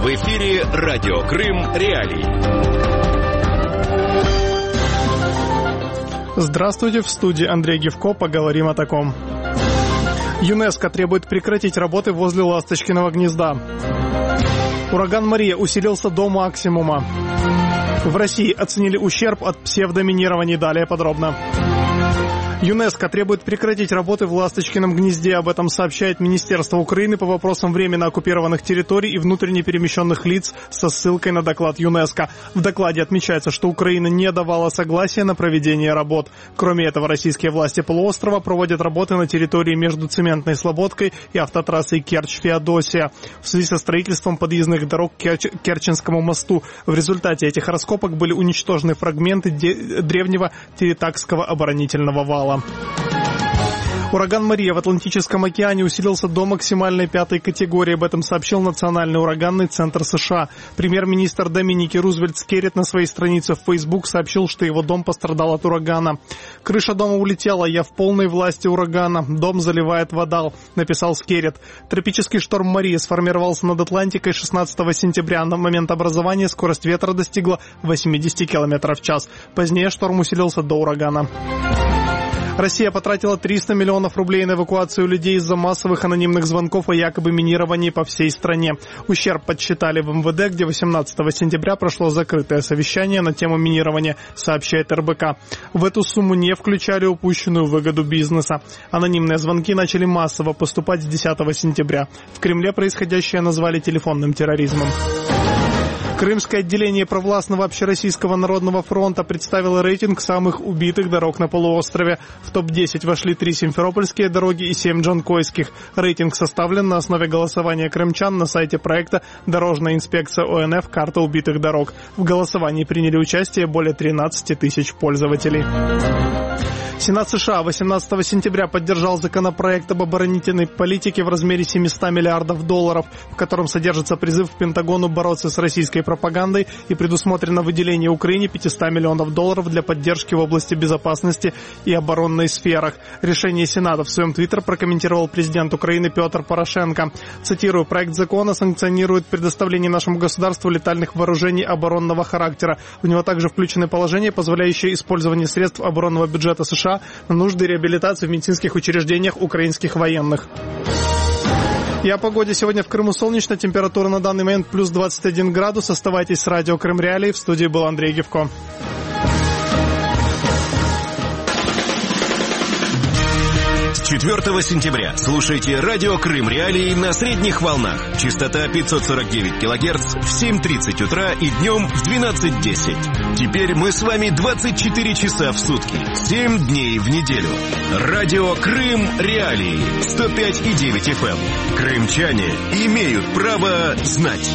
В эфире радио Крым Реалии. Здравствуйте, в студии Андрей Гевко. Поговорим о таком. ЮНЕСКО требует прекратить работы возле Ласточкиного гнезда. Ураган Мария усилился до максимума. В России оценили ущерб от псевдоминирования. Далее подробно. ЮНЕСКО требует прекратить работы в Ласточкином гнезде. Об этом сообщает Министерство Украины по вопросам временно оккупированных территорий и внутренне перемещенных лиц со ссылкой на доклад ЮНЕСКО. В докладе отмечается, что Украина не давала согласия на проведение работ. Кроме этого, российские власти полуострова проводят работы на территории между Цементной Слободкой и автотрассой Керчь-Феодосия в связи со строительством подъездных дорог к Керченскому мосту. В результате этих раскопок были уничтожены фрагменты древнего Теритакского оборонительного вала. Ураган Мария в Атлантическом океане усилился до максимальной пятой категории. Об этом сообщил Национальный ураганный центр США. Премьер-министр Доминики Рузвельт Скеррит на своей странице в Facebook сообщил, что его дом пострадал от урагана. «Крыша дома улетела, я в полной власти урагана. Дом заливает вода», написал Скеррит. Тропический шторм Мария сформировался над Атлантикой шестнадцатого сентября. На момент образования скорость ветра достигла восемьдесят километров в час. Позднее шторм усилился до урагана. Россия потратила триста миллионов рублей на эвакуацию людей из-за массовых анонимных звонков о якобы минировании по всей стране. Ущерб подсчитали в эм вэ дэ, где восемнадцатого сентября прошло закрытое совещание на тему минирования, сообщает эр бэ ка. В эту сумму не включали упущенную выгоду бизнеса. Анонимные звонки начали массово поступать с десятого сентября. В Кремле происходящее назвали телефонным терроризмом. Крымское отделение провластного Общероссийского народного фронта представило рейтинг самых убитых дорог на полуострове. В топ десять вошли три симферопольские дороги и семь джанкойских. Рейтинг составлен на основе голосования крымчан на сайте проекта «Дорожная инспекция о эн эф. Карта убитых дорог». В голосовании приняли участие более тринадцать тысяч пользователей. Сенат США восемнадцатого сентября поддержал законопроект об оборонительной политике в размере семьсот миллиардов долларов, в котором содержится призыв к Пентагону бороться с российской пропагандой и предусмотрено выделение Украине пятьсот миллионов долларов для поддержки в области безопасности и оборонной сферах. Решение Сената в своем твиттер прокомментировал президент Украины Петр Порошенко. Цитирую: «Проект закона санкционирует предоставление нашему государству летальных вооружений оборонного характера. В него также включены положения, позволяющие использование средств оборонного бюджета США на нужды реабилитации в медицинских учреждениях украинских военных». И о погоде. Сегодня в Крыму солнечно. Температура на данный момент плюс двадцать один градус. Оставайтесь с радио Крым Реалии. В студии был Андрей Гевко. С четвёртого сентября слушайте радио Крым Реалии на средних волнах. Частота пятьсот сорок девять килогерц в семь тридцать утра и днем в двенадцать десять. Теперь мы с вами двадцать четыре часа в сутки, семь дней в неделю. Радио Крым Реалии сто пять и девять эф эм. Крымчане имеют право знать.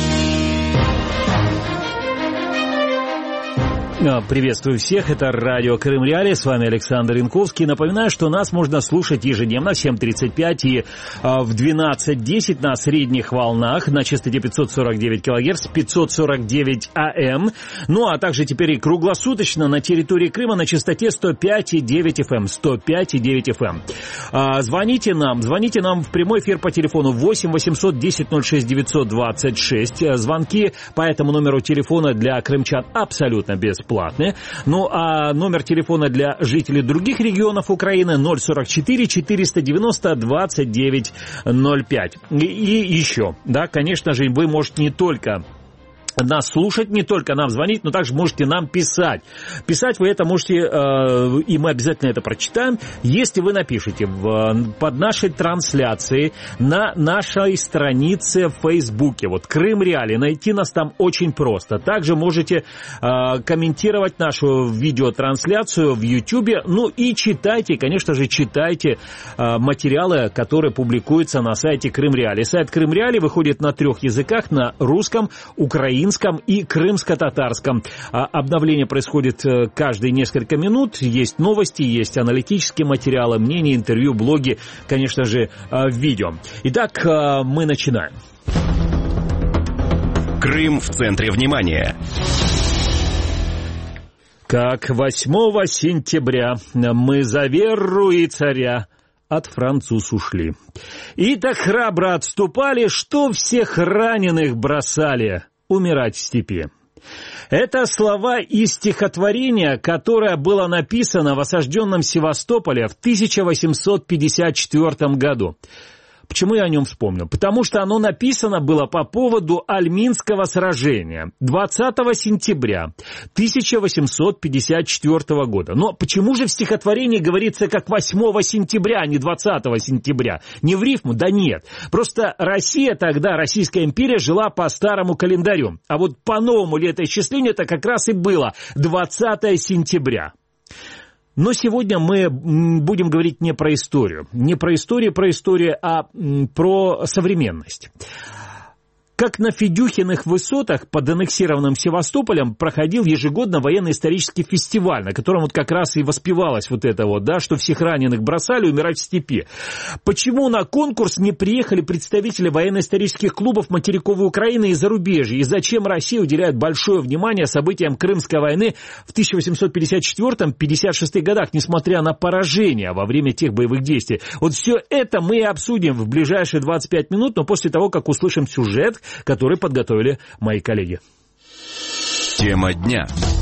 Приветствую всех, это радио Крым Реалии, с вами Александр Янковский. Напоминаю, что нас можно слушать ежедневно в семь тридцать пять и а, в двенадцать десять на средних волнах на частоте пятьсот сорок девять килогерц, пятьсот сорок девять а эм. Ну а также теперь и круглосуточно на территории Крыма на частоте сто пять и девять эф эм. сто пять и девять эф эм. А, звоните нам, звоните нам в прямой эфир по телефону восемь восемьсот десять ноль шесть девятьсот двадцать шесть. Звонки по этому номеру телефона для крымчан абсолютно бесплатные. Платные. Ну а номер телефона для жителей других регионов Украины ноль сорок четыре четыреста девяносто двадцать девять ноль пять. И, и еще, да, конечно же, вы можете не только нас слушать, не только нам звонить, но также можете нам писать. Писать вы это можете, э, и мы обязательно это прочитаем, если вы напишите в, под нашей трансляцией на нашей странице в Фейсбуке. Вот Крым Реалии. Найти нас там очень просто. Также можете э, комментировать нашу видеотрансляцию в Ютьюбе. Ну и читайте, конечно же, читайте э, материалы, которые публикуются на сайте Крым Реалии. Сайт Крым Реалии выходит на трех языках: на русском, украинском и крымско-татарском. Обновление происходит каждые несколько минут. Есть новости, есть аналитические материалы, мнения, интервью, блоги, конечно же, видео. Итак, мы начинаем. Крым в центре внимания. Как восьмого сентября мы за веру и царя от француз ушли. И так храбро отступали, что всех раненых бросали умирать в степи. Это слова из стихотворения, которое было написано в осажденном Севастополе в тысяча восемьсот пятьдесят четвёртом году. Почему я о нем вспомнил? Потому что оно написано было по поводу Альминского сражения двадцатого сентября тысяча восемьсот пятьдесят четвёртого года. Но почему же в стихотворении говорится как восьмого сентября, а не двадцатого сентября? Не в рифму? Да нет. Просто Россия тогда, Российская империя, жила по старому календарю. А вот по новому летоисчислению это как раз и было двадцатого сентября. Но сегодня мы будем говорить не про историю, не про историю, про историю, а про современность. Как на Федюхиных высотах под аннексированным Севастополем проходил ежегодно военно-исторический фестиваль, на котором вот как раз и воспевалось вот это вот, да, что всех раненых бросали умирать в степи. Почему на конкурс не приехали представители военно-исторических клубов материковой Украины и зарубежья? И зачем Россия уделяет большое внимание событиям Крымской войны в тысяча восемьсот пятьдесят четвёртом — пятьдесят шестом годах, несмотря на поражение во время тех боевых действий? Вот все это мы и обсудим в ближайшие двадцать пять минут, но после того, как услышим сюжет, который подготовили мои коллеги. Тема дня.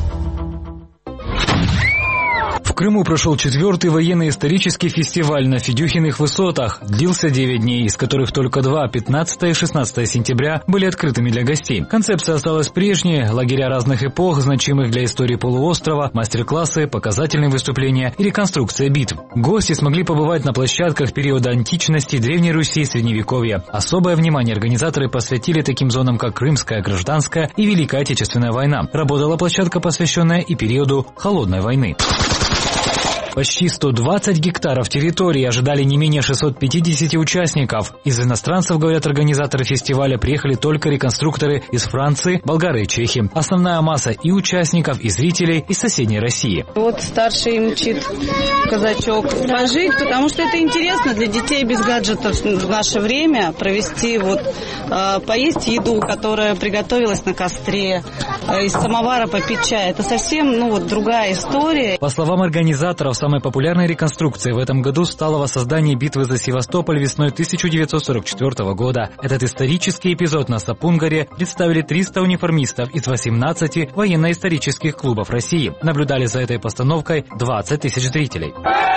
В Крыму прошел четвертый военно-исторический фестиваль на Федюхиных высотах. Длился девять дней, из которых только два, пятнадцатого и шестнадцатого сентября, были открытыми для гостей. Концепция осталась прежней: лагеря разных эпох, значимых для истории полуострова, мастер-классы, показательные выступления и реконструкция битв. Гости смогли побывать на площадках периода античности, Древней Руси и Средневековья. Особое внимание организаторы посвятили таким зонам, как Крымская, Гражданская и Великая Отечественная война. Работала площадка, посвященная и периоду Холодной войны. Почти сто двадцать гектаров территории ожидали не менее шестисот пятидесяти участников. Из иностранцев, говорят организаторы фестиваля, приехали только реконструкторы из Франции, Болгарии и Чехии. Основная масса и участников, и зрителей из соседней России. Вот старший мчит казачок пожить, потому что это интересно для детей без гаджетов в наше время провести, вот э, поесть еду, которая приготовилась на костре, э, из самовара попить чай. Это совсем, ну вот, другая история. По словам организаторов, самой популярной реконструкцией в этом году стало воссоздание битвы за Севастополь весной тысяча девятьсот сорок четвёртого года. Этот исторический эпизод на Сапун-горе представили триста униформистов из восемнадцати военно-исторических клубов России. Наблюдали за этой постановкой двадцать тысяч зрителей.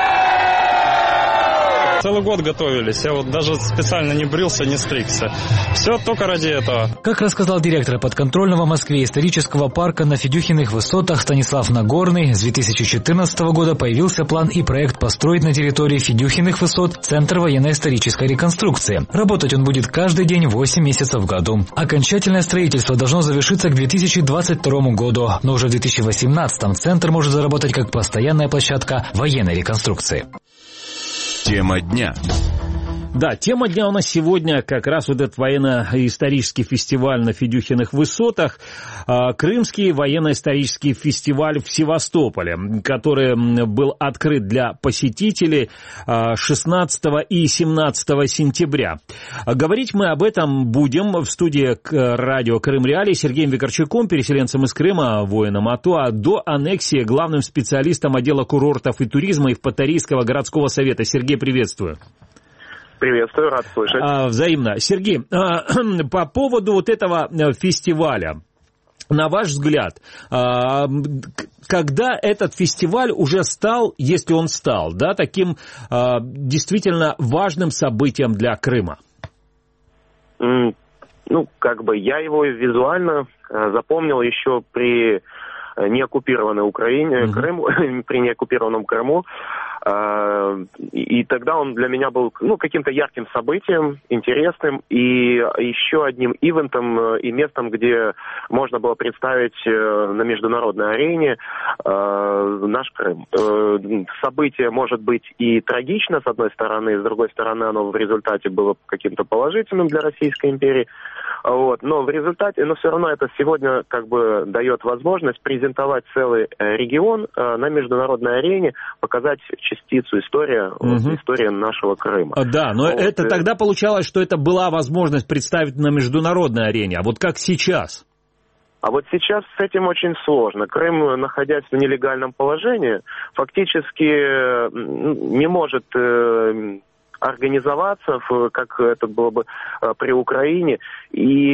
Целый год готовились, я вот даже специально не брился, не стригся. Все только ради этого. Как рассказал директор подконтрольного Москве исторического парка на Федюхиных высотах Станислав Нагорный, с две тысячи четырнадцатого года появился план и проект построить на территории Федюхиных высот Центр военно-исторической реконструкции. Работать он будет каждый день восемь месяцев в году. Окончательное строительство должно завершиться к две тысячи двадцать второму году, но уже в две тысячи восемнадцатом Центр может заработать как постоянная площадка военной реконструкции. Тема дня. Да, тема дня у нас сегодня как раз вот этот военно-исторический фестиваль на Федюхиных высотах, Крымский военно-исторический фестиваль в Севастополе, который был открыт для посетителей шестнадцатого и семнадцатого сентября. Говорить мы об этом будем в студии радио Крым Реалии Сергеем Викарчуком, переселенцем из Крыма, воином АТО, а до аннексии главным специалистом отдела курортов и туризма Евпаторийского городского совета. Сергей, приветствую. Приветствую, рад слышать. А, взаимно. Сергей, а, по поводу вот этого фестиваля, на ваш взгляд, а, когда этот фестиваль уже стал, если он стал, да, таким а, действительно важным событием для Крыма? Mm, ну, как бы я его визуально а, запомнил еще при неоккупированной Украине, mm-hmm. Крыму, при неоккупированном Крыму. И тогда он для меня был, ну, каким-то ярким событием, интересным, и еще одним ивентом и местом, где можно было представить на международной арене наш Крым. Событие может быть и трагично, с одной стороны, с другой стороны, оно в результате было каким-то положительным для Российской империи. Вот. Но в результате, но все равно это сегодня как бы дает возможность презентовать целый регион на международной арене, показать частицу истории, угу. вот, истории нашего Крыма. Да, но вот. это тогда получалось, что это была возможность представить на международной арене, а вот как сейчас? А вот сейчас с этим очень сложно. Крым, находясь в нелегальном положении, фактически не может организоваться, как это было бы при Украине. И,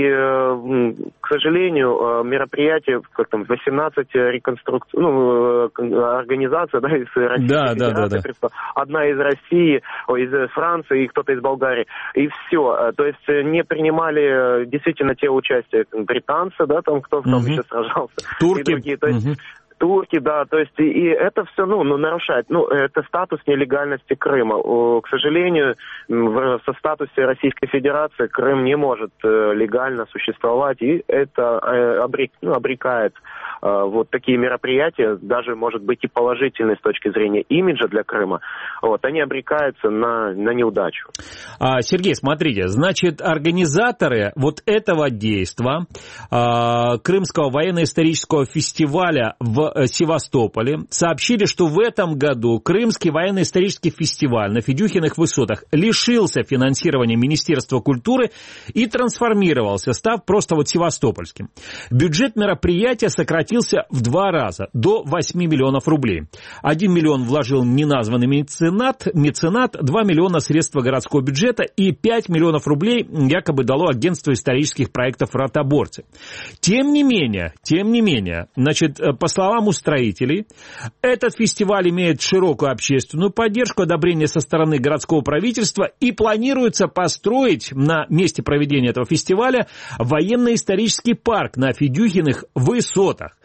к сожалению, мероприятие, как там, восемнадцать реконструкций, ну, организаций, да, из Российской да, Федерации, да, да. одна из России, из Франции и кто-то из Болгарии. И все. То есть не принимали действительно те участия британцы, да, там кто там угу. еще сражался. Турки. И другие. То есть, угу. Турки, да, то есть и, и это все, ну, ну, нарушает, ну, это статус нелегальности Крыма. О, к сожалению, в, со статусе Российской Федерации Крым не может э, легально существовать, и это э, обрек, ну, обрекает э, вот такие мероприятия, даже, может быть, и положительные с точки зрения имиджа для Крыма, вот, они обрекаются на, на неудачу. А, Сергей, смотрите, значит, организаторы вот этого действа, э, Крымского военно-исторического фестиваля в Севастополе сообщили, что в этом году Крымский военно-исторический фестиваль на Федюхиных высотах лишился финансирования Министерства культуры и трансформировался, став просто вот севастопольским. Бюджет мероприятия сократился в два раза, до восьми миллионов рублей. Один миллион вложил неназванный меценат, меценат, два миллиона средства городского бюджета и пять миллионов рублей якобы дало агентство исторических проектов «Ротоборцы». Тем не менее, тем не менее, значит, по словам устроителей, этот фестиваль имеет широкую общественную поддержку, одобрение со стороны городского правительства и планируется построить на месте проведения этого фестиваля военно-исторический парк на Федюхиных высотах.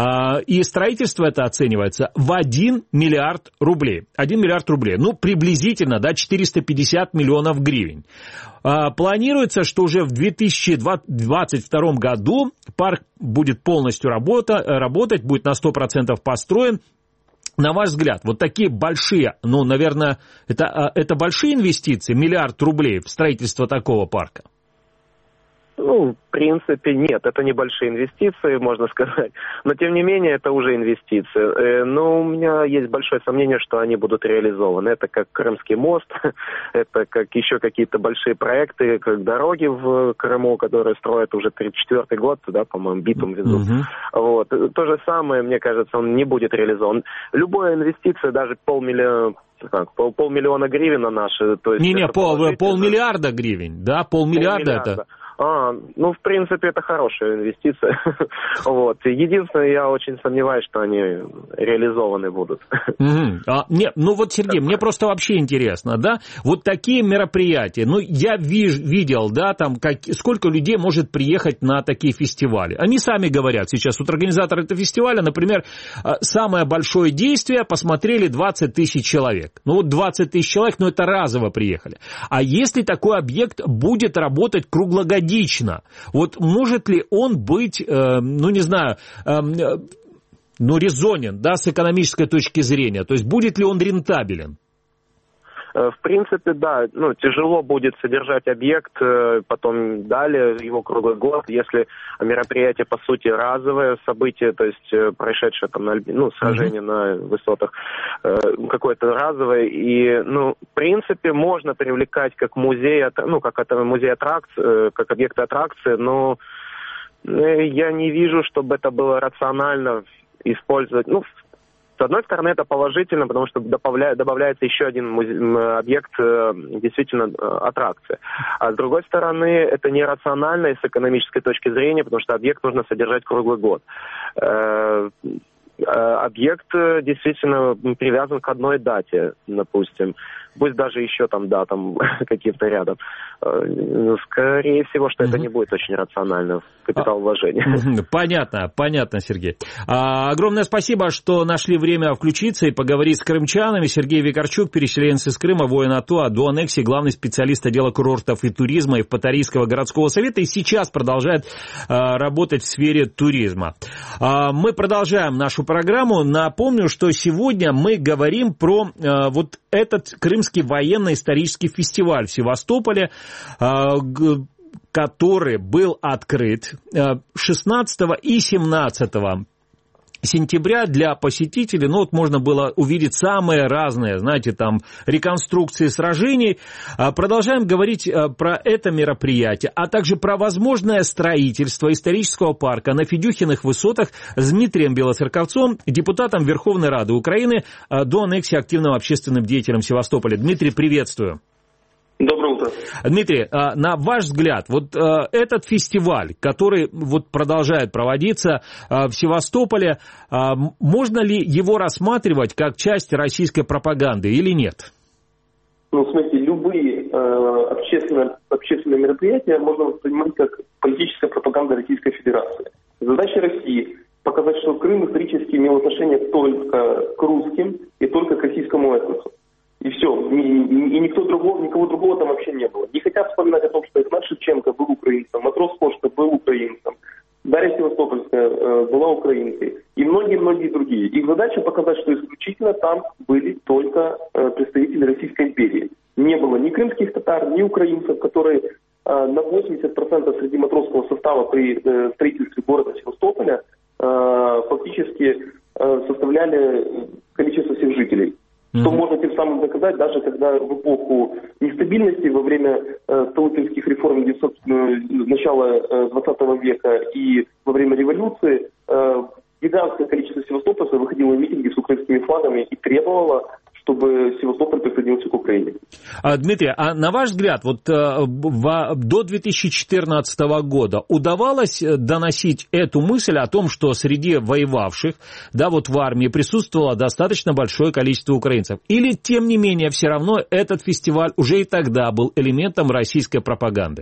И строительство это оценивается в один миллиард рублей. один миллиард рублей. Ну, приблизительно, да, четыреста пятьдесят миллионов гривен. Планируется, что уже в две тысячи двадцать втором году парк будет полностью работа, работать, будет на сто процентов построен. На ваш взгляд, вот такие большие, ну, наверное, это, это большие инвестиции, миллиард рублей в строительство такого парка? Ну, в принципе, нет, это небольшие инвестиции, можно сказать. Но, тем не менее, это уже инвестиции. Но у меня есть большое сомнение, что они будут реализованы. Это как Крымский мост, это как еще какие-то большие проекты, как дороги в Крыму, которые строят уже тридцать четвёртый год, да, по-моему, битум везут. Uh-huh. Вот. То же самое, мне кажется, он не будет реализован. Любая инвестиция, даже полмиллиона... Как, пол, полмиллиона гривен на наши... То есть Не-не, пол, полмиллиарда гривен, да, полмиллиарда это... А, ну, в принципе, это хорошая инвестиция. Вот. Единственное, я очень сомневаюсь, что они реализованы будут. Mm-hmm. А, нет, ну вот, Сергей, мне просто вообще интересно, да, вот такие мероприятия, ну, я виж, видел, да, там, как, сколько людей может приехать на такие фестивали. Они сами говорят сейчас, вот организаторы этого фестиваля, например, самое большое действие посмотрели двадцать тысяч человек. Ну, вот двадцать тысяч человек, ну, это разово приехали. А если такой объект будет работать круглогодично, вот может ли он быть, э, ну не знаю, э, ну резонен, да, с экономической точки зрения? То есть будет ли он рентабелен? В принципе, да, ну, тяжело будет содержать объект, потом далее его круглый год, если мероприятие, по сути, разовое событие, то есть происшедшее там, ну, сражение mm-hmm. на высотах, какое-то разовое, и, ну, в принципе, можно привлекать как музей, ну, как это музей аттракций, как объект аттракции, но я не вижу, чтобы это было рационально использовать, ну, с одной стороны, это положительно, потому что добавля... добавляется еще один музе... объект, действительно, аттракция. А с другой стороны, это нерационально и с экономической точки зрения, потому что объект нужно содержать круглый год. Объект действительно привязан к одной дате, допустим. Пусть даже еще там, да, там каким-то рядом. Скорее всего, что угу. это не будет очень рационально в капиталовложении. Понятно, понятно, Сергей. А, огромное спасибо, что нашли время включиться и поговорить с крымчанами. Сергей Викарчук, переселенец из Крыма, воин АТО, а до аннексии главный специалист отдела курортов и туризма Евпаторийского городского совета и сейчас продолжает а, работать в сфере туризма. А, мы продолжаем нашу программу. Напомню, что сегодня мы говорим про а, вот этот Крымский военно-исторический фестиваль в Севастополе, который был открыт шестнадцатого и семнадцатого сентября для посетителей, ну вот можно было увидеть самые разные, знаете, там реконструкции сражений. Продолжаем говорить про это мероприятие, а также про возможное строительство исторического парка на Федюхиных высотах с Дмитрием Белоцерковцом, депутатом Верховной Рады Украины, до аннексии активным общественным деятелем Севастополя. Дмитрий, приветствую. Доброе утро. Дмитрий, на ваш взгляд, вот этот фестиваль, который вот продолжает проводиться в Севастополе, можно ли его рассматривать как часть российской пропаганды или нет? Ну, смотрите, любые э, общественные, общественные мероприятия можно воспринимать как политическая пропаганда Российской Федерации. Задача России – показать, что Крым исторически имел отношение только к русским и только к российскому этносу. И все. И, и, и никто другого, никого другого там вообще не было. Не хотят вспоминать о том, что Игнат Шевченко был украинцем, Матрос Кошта был украинцем, Дарья Севастопольская э, была украинкой и многие-многие другие. Их задача показать, что исключительно там были только э, представители Российской империи. Не было ни крымских татар, ни украинцев, которые э, на восемьдесят процентов среди матросского состава при э, строительстве города Севастополя э, фактически э, составляли количество всех жителей. Что можно тем самым доказать, даже когда в эпоху нестабильности, во время э, столыпинских реформ девятьсот, э, начала двадцатого века и во время революции, э, гигантское количество севастопольцев выходило на митинги с украинскими флагами и требовало, чтобы Севастополь присоединился к Украине. А, Дмитрий, а на ваш взгляд, вот э, в, до две тысячи четырнадцатого года удавалось доносить эту мысль о том, что среди воевавших, да, вот в армии присутствовало достаточно большое количество украинцев? Или, тем не менее, все равно этот фестиваль уже и тогда был элементом российской пропаганды?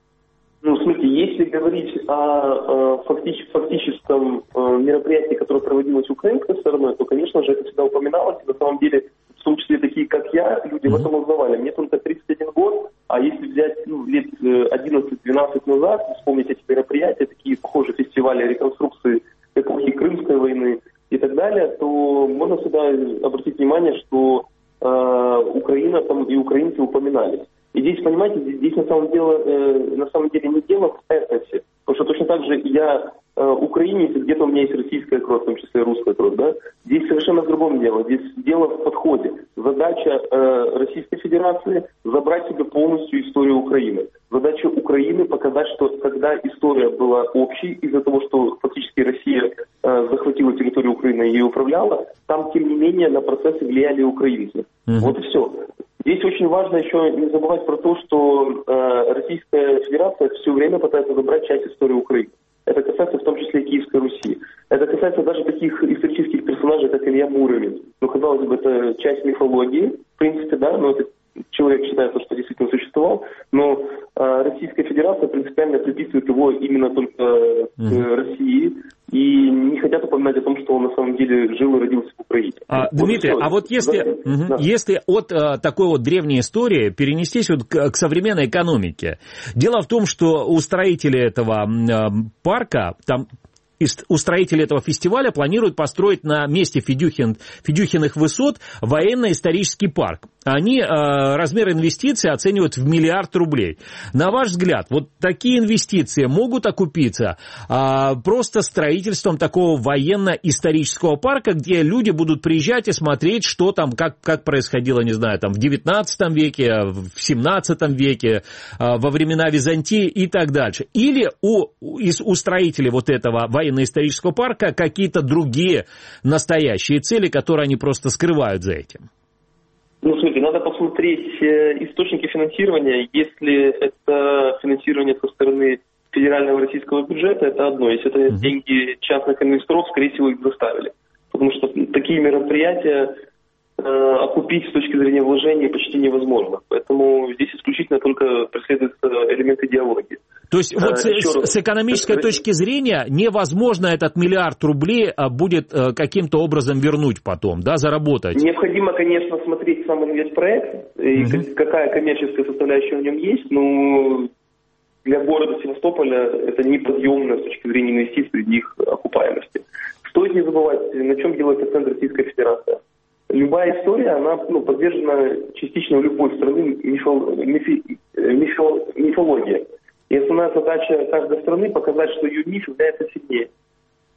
Ну, смотрите, если говорить о, о фактич, фактическом э, мероприятии, которое проводилось украинской стороной, то, конечно же, это всегда упоминалось. На самом деле, в том числе такие, как я, люди в этом узнавали. Мне только тридцать один год, а если взять ну, лет одиннадцать-двенадцать назад, вспомнить эти мероприятия, такие похожие фестивали реконструкции эпохи Крымской войны и так далее, то можно сюда обратить внимание, что э, Украина там и украинцы упоминались. И здесь, понимаете, здесь, здесь на, самом деле, э, на самом деле не дело в этносе. Потому что точно так же я э, украинец, где-то у меня есть российская кровь, в том числе русская кровь, да? Здесь совершенно в другом дело. Здесь дело в подходе. Задача э, Российской Федерации забрать себе полностью историю Украины. Задача Украины показать, что когда история была общей, из-за того, что фактически Россия э, захватила территорию Украины и ее управляла, там, тем не менее, на процессы влияли украинцы. Mm-hmm. Вот и все. Здесь очень важно еще не забывать про то, что э, Российская Федерация все время пытается забрать часть истории Украины. Это касается в том числе и Киевской Руси. Это касается даже таких исторических персонажей, как Илья Муромец. Ну, казалось бы, это часть мифологии, в принципе, да, но это человек считается, что действительно существовал, но э, Российская Федерация принципиально приписывает его именно только э, mm-hmm. России и не хотят упоминать о том, что он на самом деле жил и родился в Украине. А, вот Дмитрий, а вот если, да. угу, да. если от а, такой вот древней истории перенестись вот к, к современной экономике, дело в том, что у строителей этого а, парка, там устроители этого фестиваля планируют построить на месте Федюхин, Федюхиных высот военно-исторический парк. Они э, размер инвестиций оценивают в миллиард рублей. На ваш взгляд, вот такие инвестиции могут окупиться э, просто строительством такого военно-исторического парка, где люди будут приезжать и смотреть, что там, как, как происходило, не знаю, там в девятнадцатом веке, в семнадцатом веке, э, во времена Византии и так дальше. Или у, у строителей вот этого военно-исторического парка какие-то другие настоящие цели, которые они просто скрывают за этим? Ну, смотрите, надо посмотреть источники финансирования. Если это финансирование со стороны федерального российского бюджета, это одно. Если это mm-hmm. деньги частных инвесторов, скорее всего, их заставили. Потому что такие мероприятия э, окупить с точки зрения вложений почти невозможно. Поэтому здесь исключительно только преследуется элемент идеологии. То есть вот с, с экономической точки зрения невозможно этот миллиард рублей будет каким-то образом вернуть потом, да, заработать? Необходимо, конечно, смотреть сам инвестпроект, и угу. какая коммерческая составляющая в нем есть, но для города Севастополя это неподъемно с точки зрения инвестиций и их окупаемости. Стоит не забывать, на чем делает акцент Российская Федерация. Любая история, она ну, подвержена частично у любой страны мифо, мифи, мифо, мифологии. И основная задача каждой страны показать, что ее миф является сильнее.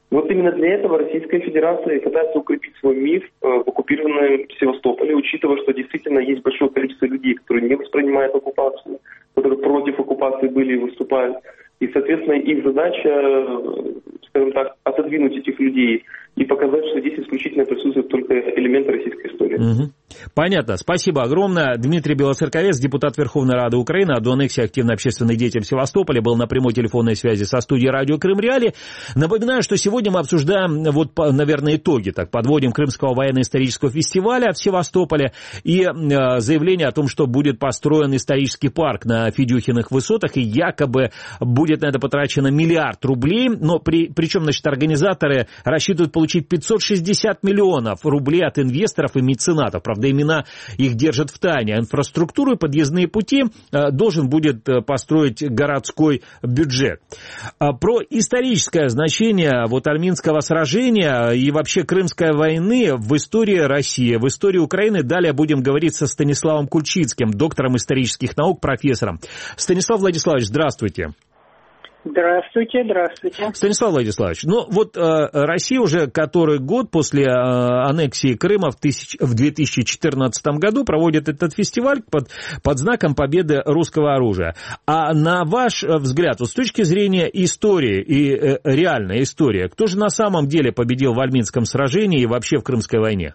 Вот именно для этого Российская Федерация пытается укрепить свой миф э, в оккупированном Севастополе, учитывая, что действительно есть большое количество людей, которые не воспринимают оккупацию, которые против оккупации были и выступают. И, соответственно, их задача, скажем так, отодвинуть этих людей и показать, что здесь исключительно присутствует только элементы российской истории. Угу. Понятно. Спасибо огромное. Дмитрий Белоцерковец, депутат Верховной Рады Украины, а до аннексии активный общественный деятель Севастополя, был на прямой телефонной связи со студией радио Крым Реалии. Напоминаю, что сегодня мы обсуждаем, вот, наверное, итоги, так, подводим Крымского военно-исторического фестиваля в Севастополе и э, заявление о том, что будет построен исторический парк на Федюхиных высотах, и якобы будет на это потрачено миллиард рублей, но при, причем, значит, организаторы рассчитывают получить пятьсот шестьдесят миллионов рублей от инвесторов и меценатов. Правда, имена их держат в тайне. А инфраструктуру и подъездные пути э, должен будет э, построить городской бюджет. А про историческое значение вот армянского сражения и вообще Крымской войны в истории России, в истории Украины далее будем говорить со Станиславом Кульчицким, доктором исторических наук, профессором. Станислав Владиславович, здравствуйте. Здравствуйте, здравствуйте. Станислав Владиславович, ну вот э, Россия уже который год после э, аннексии Крыма в, тысяч, в две тысячи четырнадцатом году проводит этот фестиваль под, под знаком победы русского оружия. А на ваш взгляд, вот с точки зрения истории и э, реальной истории, кто же на самом деле победил в Альминском сражении и вообще в Крымской войне?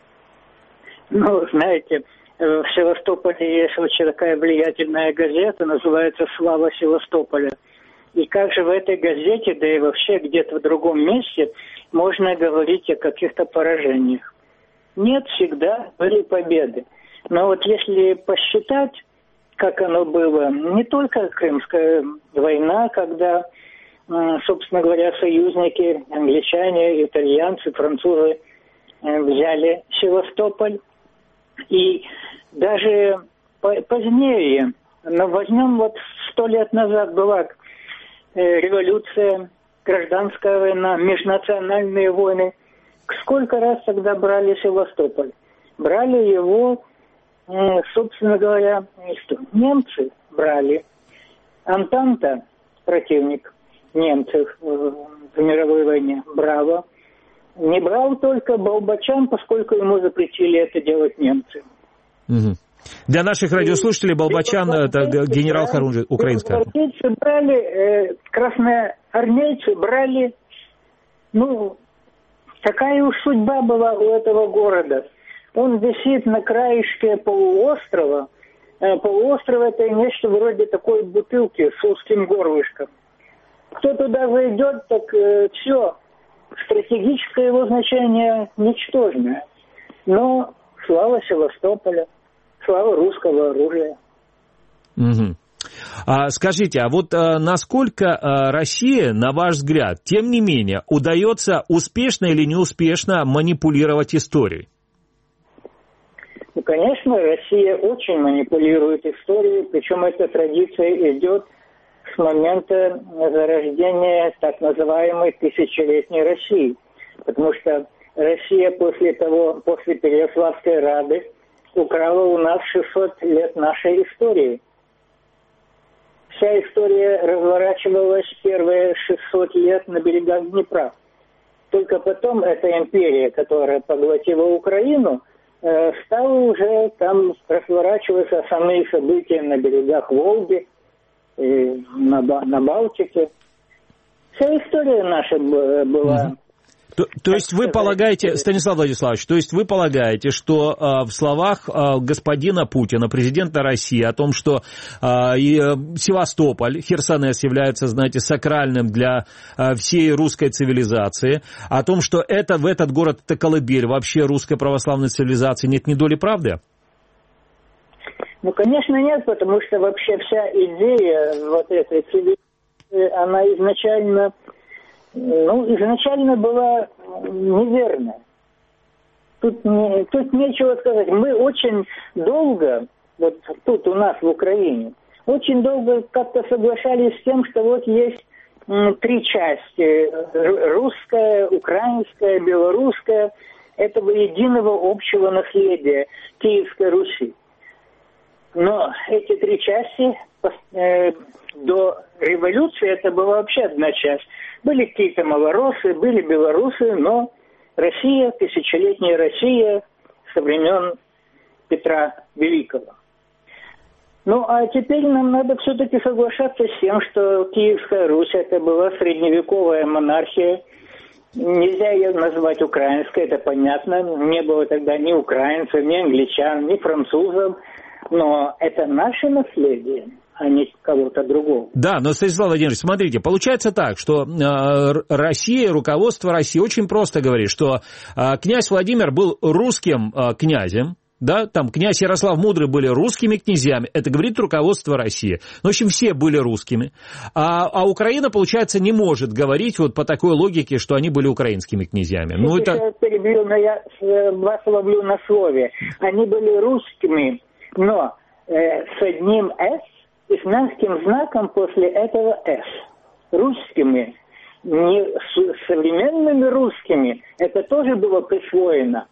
Ну, знаете, в Севастополе есть очень такая влиятельная газета, называется «Слава Севастополя». И как же в этой газете, да и вообще где-то в другом месте, можно говорить о каких-то поражениях? Нет, всегда были победы. Но вот если посчитать, как оно было, не только Крымская война, когда, собственно говоря, союзники, англичане, итальянцы, французы взяли Севастополь. И даже позднее, но возьмем вот сто лет назад была революция, гражданская война, межнациональные войны. Сколько раз тогда брали Севастополь? Брали его, собственно говоря, что? Немцы брали. Антанта, противник немцев в мировой войне, браво. Не брал только Болбочан, поскольку ему запретили это делать немцы. Угу. Для наших радиослушателей Болбочан — это генерал оружия украинского. Гвардейцы брали, э, красноармейцы брали, ну, такая уж судьба была у этого города. Он висит на краешке полуострова. Э, полуостров — это нечто вроде такой бутылки с узким горлышком. Кто туда зайдет, так э, все, стратегическое его значение ничтожное. Но слава Севастополя. Слава русского оружия. Угу. А, скажите, а вот а, насколько а, Россия, на ваш взгляд, тем не менее, удается успешно или неуспешно манипулировать историей? Ну, конечно, Россия очень манипулирует историей, причем эта традиция идет с момента зарождения так называемой тысячелетней России. Потому что Россия после того, после Переяславской Рады, украла у нас шестьсот лет нашей истории. Вся история разворачивалась первые шестьсот лет на берегах Днепра. Только потом эта империя, которая поглотила Украину, э, стала уже там разворачиваться основные события на берегах Волги, э, на, на Балтике. Вся история наша была... То, то есть вы полагаете, Станислав Владиславович, то есть вы полагаете, что э, в словах э, господина Путина, президента России, о том, что э, и, э, Севастополь, Херсонес является, знаете, сакральным для э, всей русской цивилизации, о том, что это в этот город это колыбель вообще русской православной цивилизации, нет ни доли правды? Ну, конечно, нет, потому что вообще вся идея вот этой цивилизации, она изначально... Ну, изначально была неверная. Тут, не, тут нечего сказать. Мы очень долго, вот тут у нас в Украине, очень долго как-то соглашались с тем, что вот есть м, три части. Русская, украинская, белорусская. Этого единого общего наследия Киевской Руси. Но эти три части э, до революции это была вообще одна часть. Были какие-то малороссы, были белорусы, но Россия, тысячелетняя Россия со времен Петра Великого. Ну, а теперь нам надо все-таки соглашаться с тем, что Киевская Русь это была средневековая монархия. Нельзя ее назвать украинской, это понятно. Не было тогда ни украинцев, ни англичан, ни французов. Но это наше наследие, а не кого-то другого. Да, но, Станислав Владимирович, смотрите, получается так, что э, Россия, руководство России очень просто говорит, что э, князь Владимир был русским э, князем, да, там князь Ярослав Мудрый были русскими князьями, это говорит руководство России. В общем, все были русскими. А, а Украина, получается, не может говорить вот по такой логике, что они были украинскими князьями. Ну, это... Я перебью, но я вас ловлю на слове. Они были русскими, но э, с одним «с» и с мягким знаком после этого «с». Русскими, не с современными русскими, это тоже было присвоено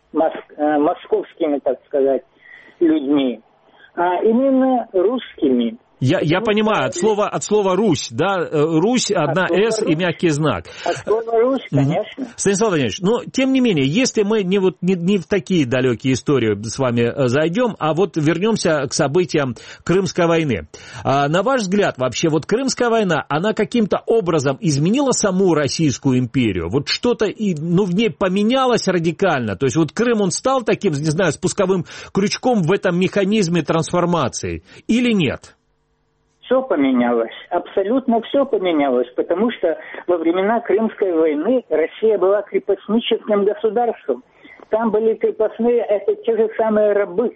московскими, так сказать, людьми, а именно русскими. Я, я понимаю, от слова, от слова «Русь», да, «Русь», одна «С» и мягкий знак. От слова «Русь», конечно. Станислав Владимирович, но, тем не менее, если мы не, вот, не, не в такие далекие истории с вами зайдем, а вот вернемся к событиям Крымской войны. А, на ваш взгляд, вообще, вот Крымская война, она каким-то образом изменила саму Российскую империю? Вот что-то, и, ну, в ней поменялось радикально? То есть вот Крым, он стал таким, не знаю, спусковым крючком в этом механизме трансформации или нет? Все поменялось, абсолютно все поменялось, потому что во времена Крымской войны Россия была крепостническим государством. Там были крепостные, это те же самые рабы.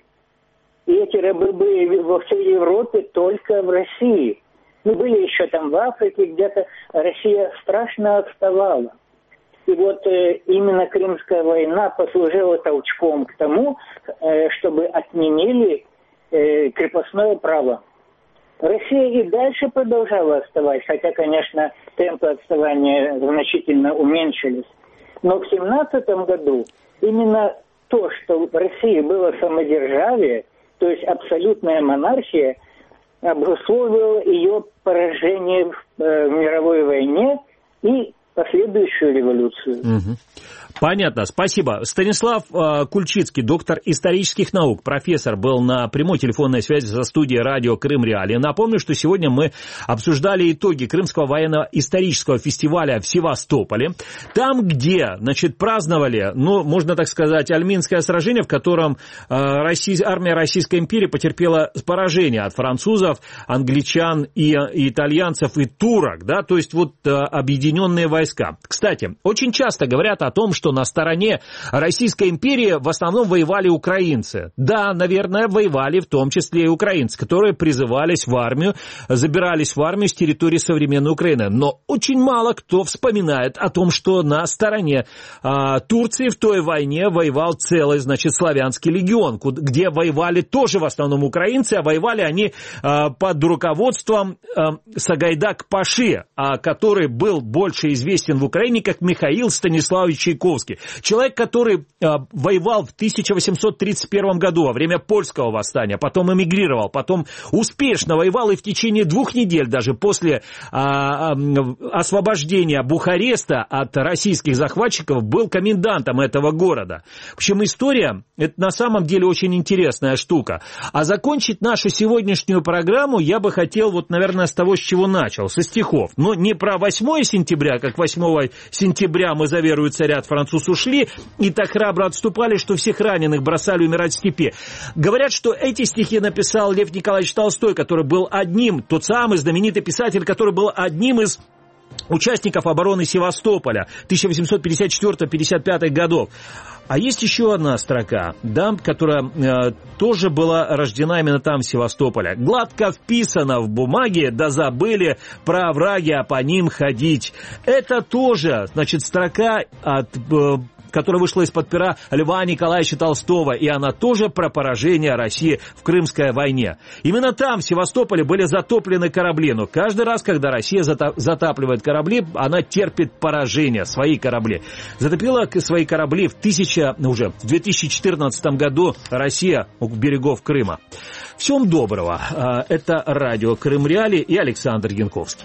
И эти рабы были во всей Европе, только в России. Ну, были еще там в Африке, где-то Россия страшно отставала. И вот э, именно Крымская война послужила толчком к тому, э, чтобы отменили э, крепостное право. Россия и дальше продолжала отставать, хотя, конечно, темпы отставания значительно уменьшились. Но в семнадцатом году именно то, что в России было самодержавие, то есть абсолютная монархия, обусловило ее поражение в, э, в мировой войне и последующую революцию. Угу. Понятно, спасибо. Станислав э, Кульчицкий, доктор исторических наук, профессор, был на прямой телефонной связи со студией радио Крым Реалии. Напомню, что сегодня мы обсуждали итоги Крымского военно-исторического фестиваля в Севастополе. Там, где, значит, праздновали, ну, можно так сказать, Альминское сражение, в котором э, Россия, армия Российской империи потерпела поражение от французов, англичан и, и итальянцев и турок, да, то есть вот э, объединенные войска. Кстати, очень часто говорят о том, что на стороне Российской империи в основном воевали украинцы. Да, наверное, воевали в том числе и украинцы, которые призывались в армию, забирались в армию с территории современной Украины. Но очень мало кто вспоминает о том, что на стороне а, Турции в той войне воевал целый, значит, славянский легион, где воевали тоже в основном украинцы, а воевали они а, под руководством а, Сагайдак-Паши, а, который был больше известен в Украине как Михаил Станиславович Чайковский. Человек, который э, воевал в тысяча восемьсот тридцать первом году во время польского восстания, потом эмигрировал, потом успешно воевал и в течение двух недель даже после э, э, освобождения Бухареста от российских захватчиков был комендантом этого города. В общем, история, это на самом деле очень интересная штука. А закончить нашу сегодняшнюю программу я бы хотел, вот, наверное, с того, с чего начал, со стихов. Но не про восьмое сентября, как восьмого сентября мы за веру и царят француз ушли и так храбро отступали, что всех раненых бросали умирать в степи. Говорят, что эти стихи написал Лев Николаевич Толстой, который был одним, тот самый знаменитый писатель, который был одним из участников обороны Севастополя тысяча восемьсот пятьдесят четвёртого — пятьдесят пятого годов. А есть еще одна строка, да, которая э, тоже была рождена именно там, в Севастополе. «Гладко вписано в бумаге, да забыли про овраги, а по ним ходить». Это тоже, значит, строка от... Э, которая вышла из-под пера Льва Николаевича Толстого, и она тоже про поражение России в Крымской войне. Именно там, в Севастополе, были затоплены корабли, но каждый раз, когда Россия затапливает корабли, она терпит поражение, свои корабли. Затопила свои корабли в, тысяча, уже в две тысячи четырнадцатом году Россия у берегов Крыма. Всем доброго. Это радио Крым Реалии и Александр Янковский.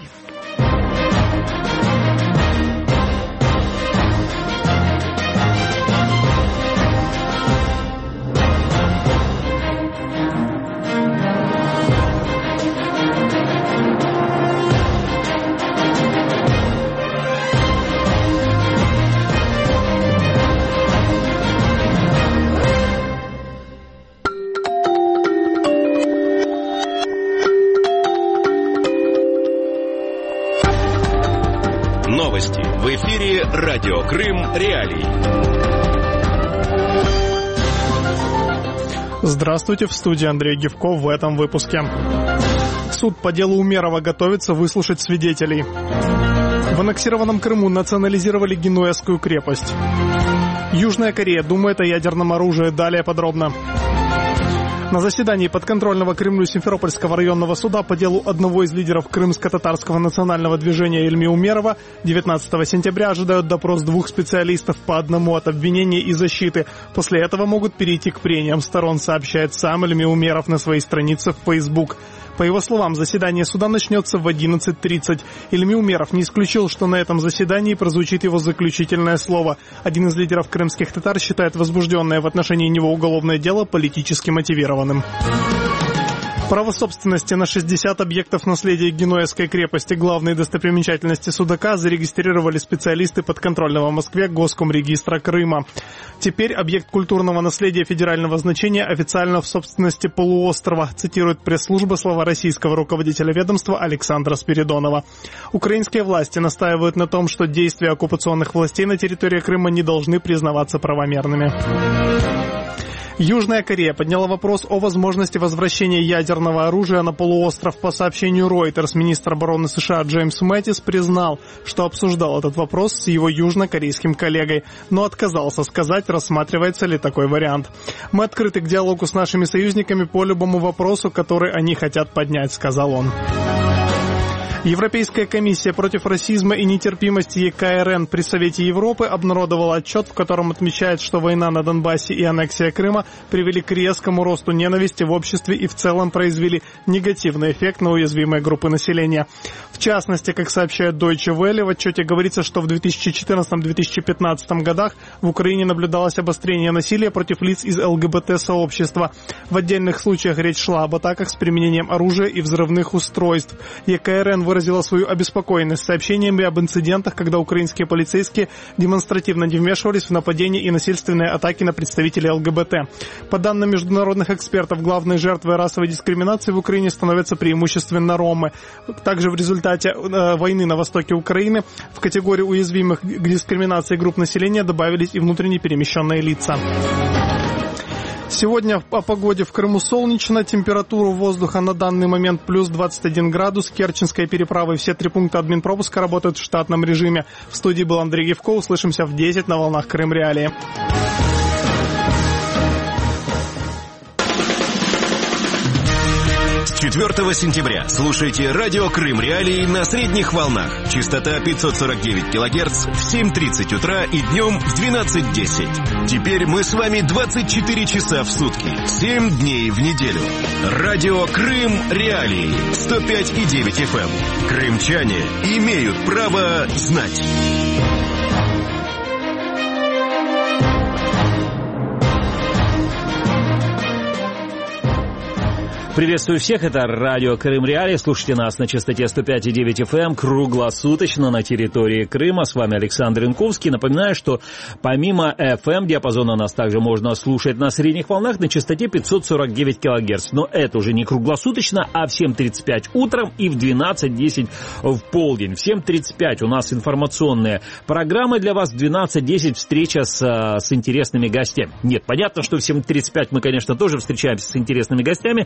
Новости в эфире радио Крым Реалии. Здравствуйте, в студии Андрей Гевков в этом выпуске. Суд по делу Умерова готовится выслушать свидетелей. В аннексированном Крыму национализировали Генуэзскую крепость. Южная Корея думает о ядерном оружии. Далее подробно. На заседании подконтрольного Кремлю Симферопольского районного суда по делу одного из лидеров крымско-татарского национального движения Ильми Умерова девятнадцатого сентября ожидают допрос двух специалистов по одному от обвинения и защиты. После этого могут перейти к прениям сторон, сообщает сам Ильми Умеров на своей странице в Facebook. По его словам, заседание суда начнется в одиннадцать тридцать. Ильми Умеров не исключил, что на этом заседании прозвучит его заключительное слово. Один из лидеров крымских татар считает возбужденное в отношении него уголовное дело политически мотивированным. Право собственности на шестьдесят объектов наследия Генуэзской крепости, главные достопримечательности Судака, зарегистрировали специалисты подконтрольного Москве Госкомрегистра Крыма. Теперь объект культурного наследия федерального значения официально в собственности полуострова, цитирует пресс-служба слова российского руководителя ведомства Александра Спиридонова. Украинские власти настаивают на том, что действия оккупационных властей на территории Крыма не должны признаваться правомерными. Южная Корея подняла вопрос о возможности возвращения ядерного оружия на полуостров. По сообщению Reuters, министр обороны США Джеймс Мэттис признал, что обсуждал этот вопрос с его южнокорейским коллегой, но отказался сказать, рассматривается ли такой вариант. «Мы открыты к диалогу с нашими союзниками по любому вопросу, который они хотят поднять», — сказал он. Европейская комиссия против расизма и нетерпимости Е К Р Н при Совете Европы обнародовала отчет, в котором отмечает, что война на Донбассе и аннексия Крыма привели к резкому росту ненависти в обществе и в целом произвели негативный эффект на уязвимые группы населения. В частности, как сообщает Deutsche Welle, в отчете говорится, что в две тысячи четырнадцатом — две тысячи пятнадцатом годах в Украине наблюдалось обострение насилия против лиц из Л Г Б Т-сообщества. В отдельных случаях речь шла об атаках с применением оружия и взрывных устройств. Е К Р Н выразила свою обеспокоенность сообщениями об инцидентах, когда украинские полицейские демонстративно не вмешивались в нападения и насильственные атаки на представителей Л Г Б Т. По данным международных экспертов, главной жертвой расовой дискриминации в Украине становятся преимущественно ромы. Также в результате э, войны на востоке Украины в категорию уязвимых к дискриминации групп населения добавились и внутренне перемещенные лица. Сегодня о погоде в Крыму солнечно, температура воздуха на данный момент плюс двадцать один градус, Керченская переправа и все три пункта админпропуска работают в штатном режиме. В студии был Андрей Гевков, услышимся в десять на волнах Крым Реалии. четвёртого сентября слушайте радио Крым Реалии на средних волнах. Частота пятьсот сорок девять килогерц в семь тридцать утра и днем в двенадцать десять. Теперь мы с вами двадцать четыре часа в сутки, семь дней в неделю. Радио Крым Реалии сто пять и девять эф эм. Крымчане имеют право знать. Приветствую всех, это радио Крым Реалии. Слушайте нас на частоте сто пять и девять эф эм круглосуточно на территории Крыма. С вами Александр Янковский. Напоминаю, что помимо эф эм диапазона нас также можно слушать на средних волнах на частоте пятьсот сорок девять килогерц. Но это уже не круглосуточно, а в семь тридцать пять утром и в двенадцать десять в полдень. В семь тридцать пять у нас информационные программы для вас, в двенадцать десять встреча с, с интересными гостями. Нет, понятно, что в семь тридцать пять мы, конечно, тоже встречаемся с интересными гостями,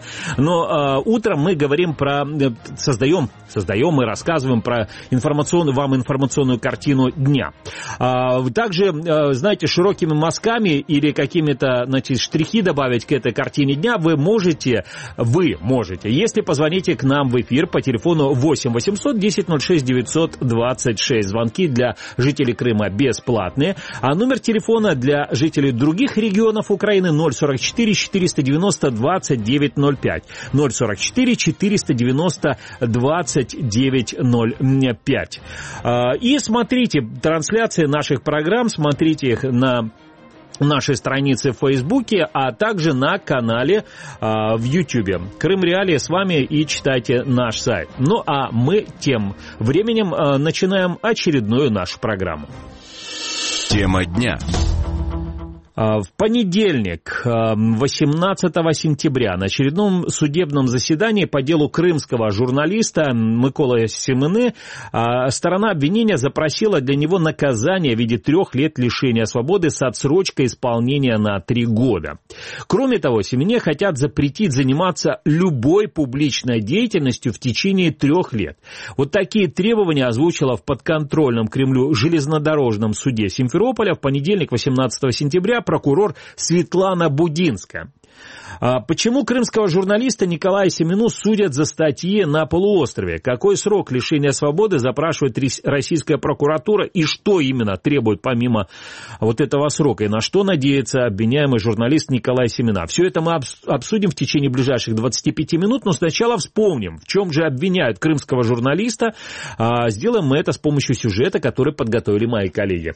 Но э, утром мы говорим про... Создаем, создаем и рассказываем про информационную, вам информационную картину дня. А, также, э, знаете, широкими мазками или какими-то, значит, штрихи добавить к этой картине дня вы можете, вы можете, если позвоните к нам в эфир по телефону восемь восемьсот десять ноль шесть девятьсот двадцать шесть. Звонки для жителей Крыма бесплатные. А номер телефона для жителей других регионов Украины ноль сорок четыре четыреста девяносто двадцать девять ноль пять. ноль сорок четыре четыреста девяносто двадцать девять ноль пять. И смотрите трансляции наших программ, смотрите их на нашей странице в Фейсбуке, а также на канале а, в Ютьюбе. Крым Реалии с вами и читайте наш сайт. Ну а мы тем временем а, начинаем очередную нашу программу. Тема дня. В понедельник, восемнадцатого сентября, на очередном судебном заседании по делу крымского журналиста Миколы Семены сторона обвинения запросила для него наказание в виде трех лет лишения свободы с отсрочкой исполнения на три года. Кроме того, Семене хотят запретить заниматься любой публичной деятельностью в течение трех лет. Вот такие требования озвучила в подконтрольном Кремлю железнодорожном суде Симферополя в понедельник, восемнадцатого сентября, прокурор Светлана Будинская. Почему крымского журналиста Николая Семену судят за статьи на полуострове? Какой срок лишения свободы запрашивает российская прокуратура и что именно требует помимо вот этого срока? И на что надеется обвиняемый журналист Николай Семена? Все это мы обсудим в течение ближайших двадцати пяти минут, но сначала вспомним, в чем же обвиняют крымского журналиста. Сделаем мы это с помощью сюжета, который подготовили мои коллеги.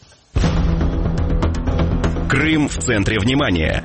Крым в центре внимания.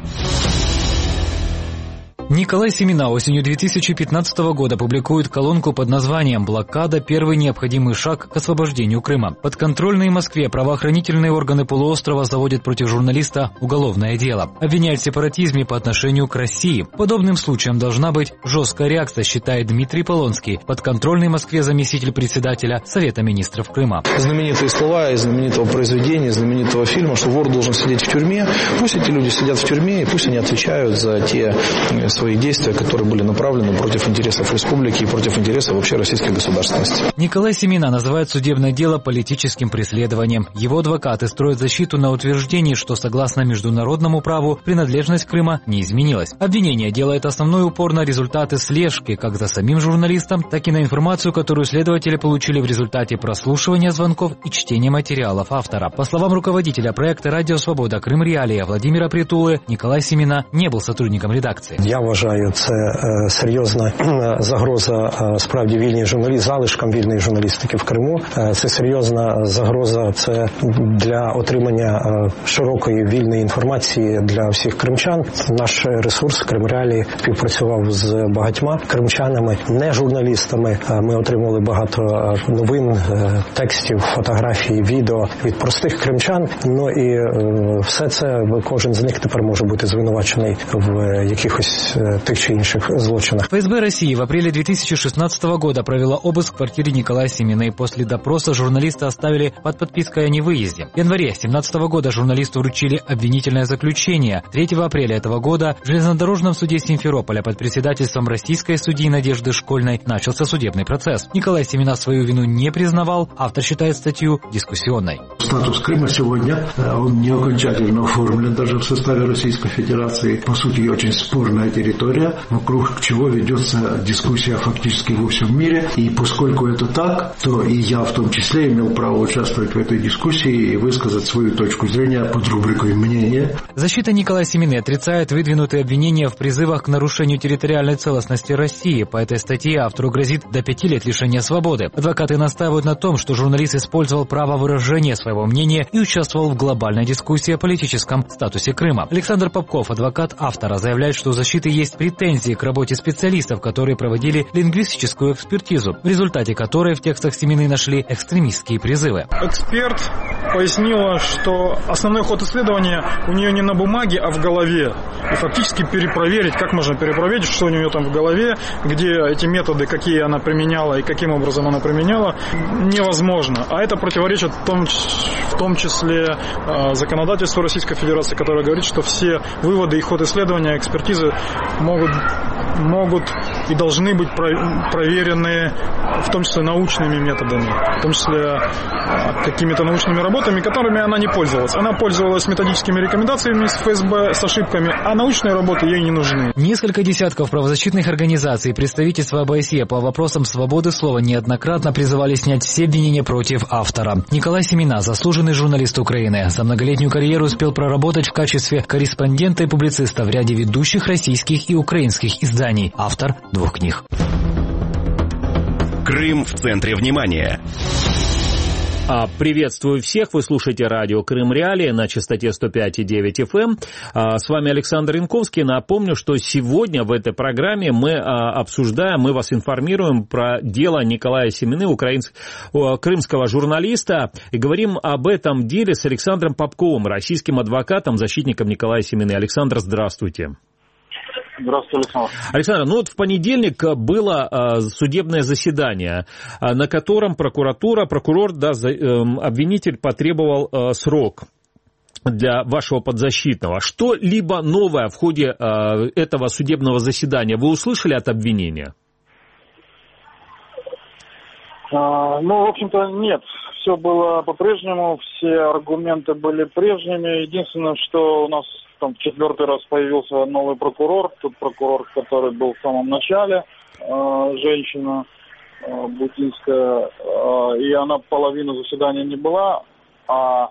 Николай Семена осенью две тысячи пятнадцатого года публикует колонку под названием «Блокада. Первый необходимый шаг к освобождению Крыма». Подконтрольные Москве правоохранительные органы полуострова заводят против журналиста уголовное дело. Обвиняют в сепаратизме по отношению к России. Подобным случаем должна быть жесткая реакция, считает Дмитрий Полонский, подконтрольный Москве заместитель председателя Совета министров Крыма. Знаменитые слова из знаменитого произведения, знаменитого фильма, что вор должен сидеть в тюрьме. Пусть эти люди сидят в тюрьме, и пусть они отвечают за те свои действия, которые были направлены против интересов республики и против интересов вообще российской государственности. Николай Семена называет судебное дело политическим преследованием. Его адвокаты строят защиту на утверждении, что согласно международному праву принадлежность Крыма не изменилась. Обвинение делает основной упор на результаты слежки как за самим журналистом, так и на информацию, которую следователи получили в результате прослушивания звонков и чтения материалов автора. По словам руководителя проекта «Радио Свобода. Крым Реалии» Владимира Притулы, Николай Семена не был сотрудником редакции. Я вважаю, це е, серйозна загроза е, справді вільній журналістиці, залишкам вільної журналістики в Криму. Е, це серйозна загроза це для отримання е, широкої вільної інформації для всіх кримчан. Наш ресурс Крим Реалії співпрацював з багатьма кримчанами, не журналістами. Е, ми отримали багато новин, е, текстів, фотографій, відео від простих кримчан. Ну і е, все це, кожен з них тепер може бути звинувачений в якихось тех чи інших злочинах. ФСБ России в апреле две тысячи шестнадцатого года провела обыск в квартире Николая Семена, и после допроса журналиста оставили под подпиской о невыезде. В январе две тысячи семнадцатого года журналисту вручили обвинительное заключение. третьего апреля этого года в железнодорожном суде Симферополя под председательством российской судьи Надежды Школьной начался судебный процесс. Николай Семена свою вину не признавал, автор считает статью дискуссионной. Статус Крыма сегодня, он не окончательно оформлен даже в составе Российской Федерации. По сути, очень спорная территория, вокруг чего ведется дискуссия фактически во всем мире. И поскольку это так, то и я в том числе имел право участвовать в этой дискуссии и высказать свою точку зрения под рубрикой «Мнение». Защита Николая Семены отрицает выдвинутые обвинения в призывах к нарушению территориальной целостности России. По этой статье автору грозит до пяти лет лишения свободы. Адвокаты настаивают на том, что журналист использовал право выражения своего мнения и участвовал в глобальной дискуссии о политическом статусе Крыма. Александр Попков, адвокат автора, заявляет, что у защиты есть претензии к работе специалистов, которые проводили лингвистическую экспертизу, в результате которой в текстах Семены нашли экстремистские призывы. Эксперт пояснила, что основной ход исследования у нее не на бумаге, а в голове. И фактически перепроверить, как можно перепроверить, что у нее там в голове, где эти методы, какие она применяла и каким образом она применяла, невозможно. А это противоречит в том, в том числе законодательству Российской Федерации, которое говорит, что все выводы и ход исследования, экспертизы могут, могут и должны быть проверены, в том числе научными методами, в том числе какими-то научными работами, которыми она не пользовалась. Она пользовалась методическими рекомендациями с эф эс бэ с ошибками, а научные работы ей не нужны. Несколько десятков правозащитных организаций и представительства о бэ эс е по вопросам свободы слова неоднократно призывали снять все обвинения против автора. Николай Семина, заслуженный журналист Украины, за многолетнюю карьеру успел проработать в качестве корреспондента и публициста в ряде ведущих российских и украинских изданий. Автор двух книг. Крым в центре внимания. Приветствую всех, вы слушаете радио Крым Реалии на частоте сто пять и девять эф эм. С вами Александр Янковский. Напомню, что сегодня в этой программе мы обсуждаем, мы вас информируем про дело Николая Семины, украинского, крымского журналиста, и говорим об этом деле с Александром Попковым, российским адвокатом, защитником Николая Семины. Александр, здравствуйте. Здравствуйте, Александр. Александр, ну вот в понедельник было а, судебное заседание, а, на котором прокуратура, прокурор, да, за, э, обвинитель потребовал э, срок для вашего подзащитного. Что-либо новое в ходе э, этого судебного заседания вы услышали от обвинения? А, ну, в общем-то, нет. Все было по-прежнему, все аргументы были прежними. Единственное, что у нас там в четвертый раз появился новый прокурор, тот прокурор, который был в самом начале, э, женщина э, Бутинская, э, и она половину заседания не была, а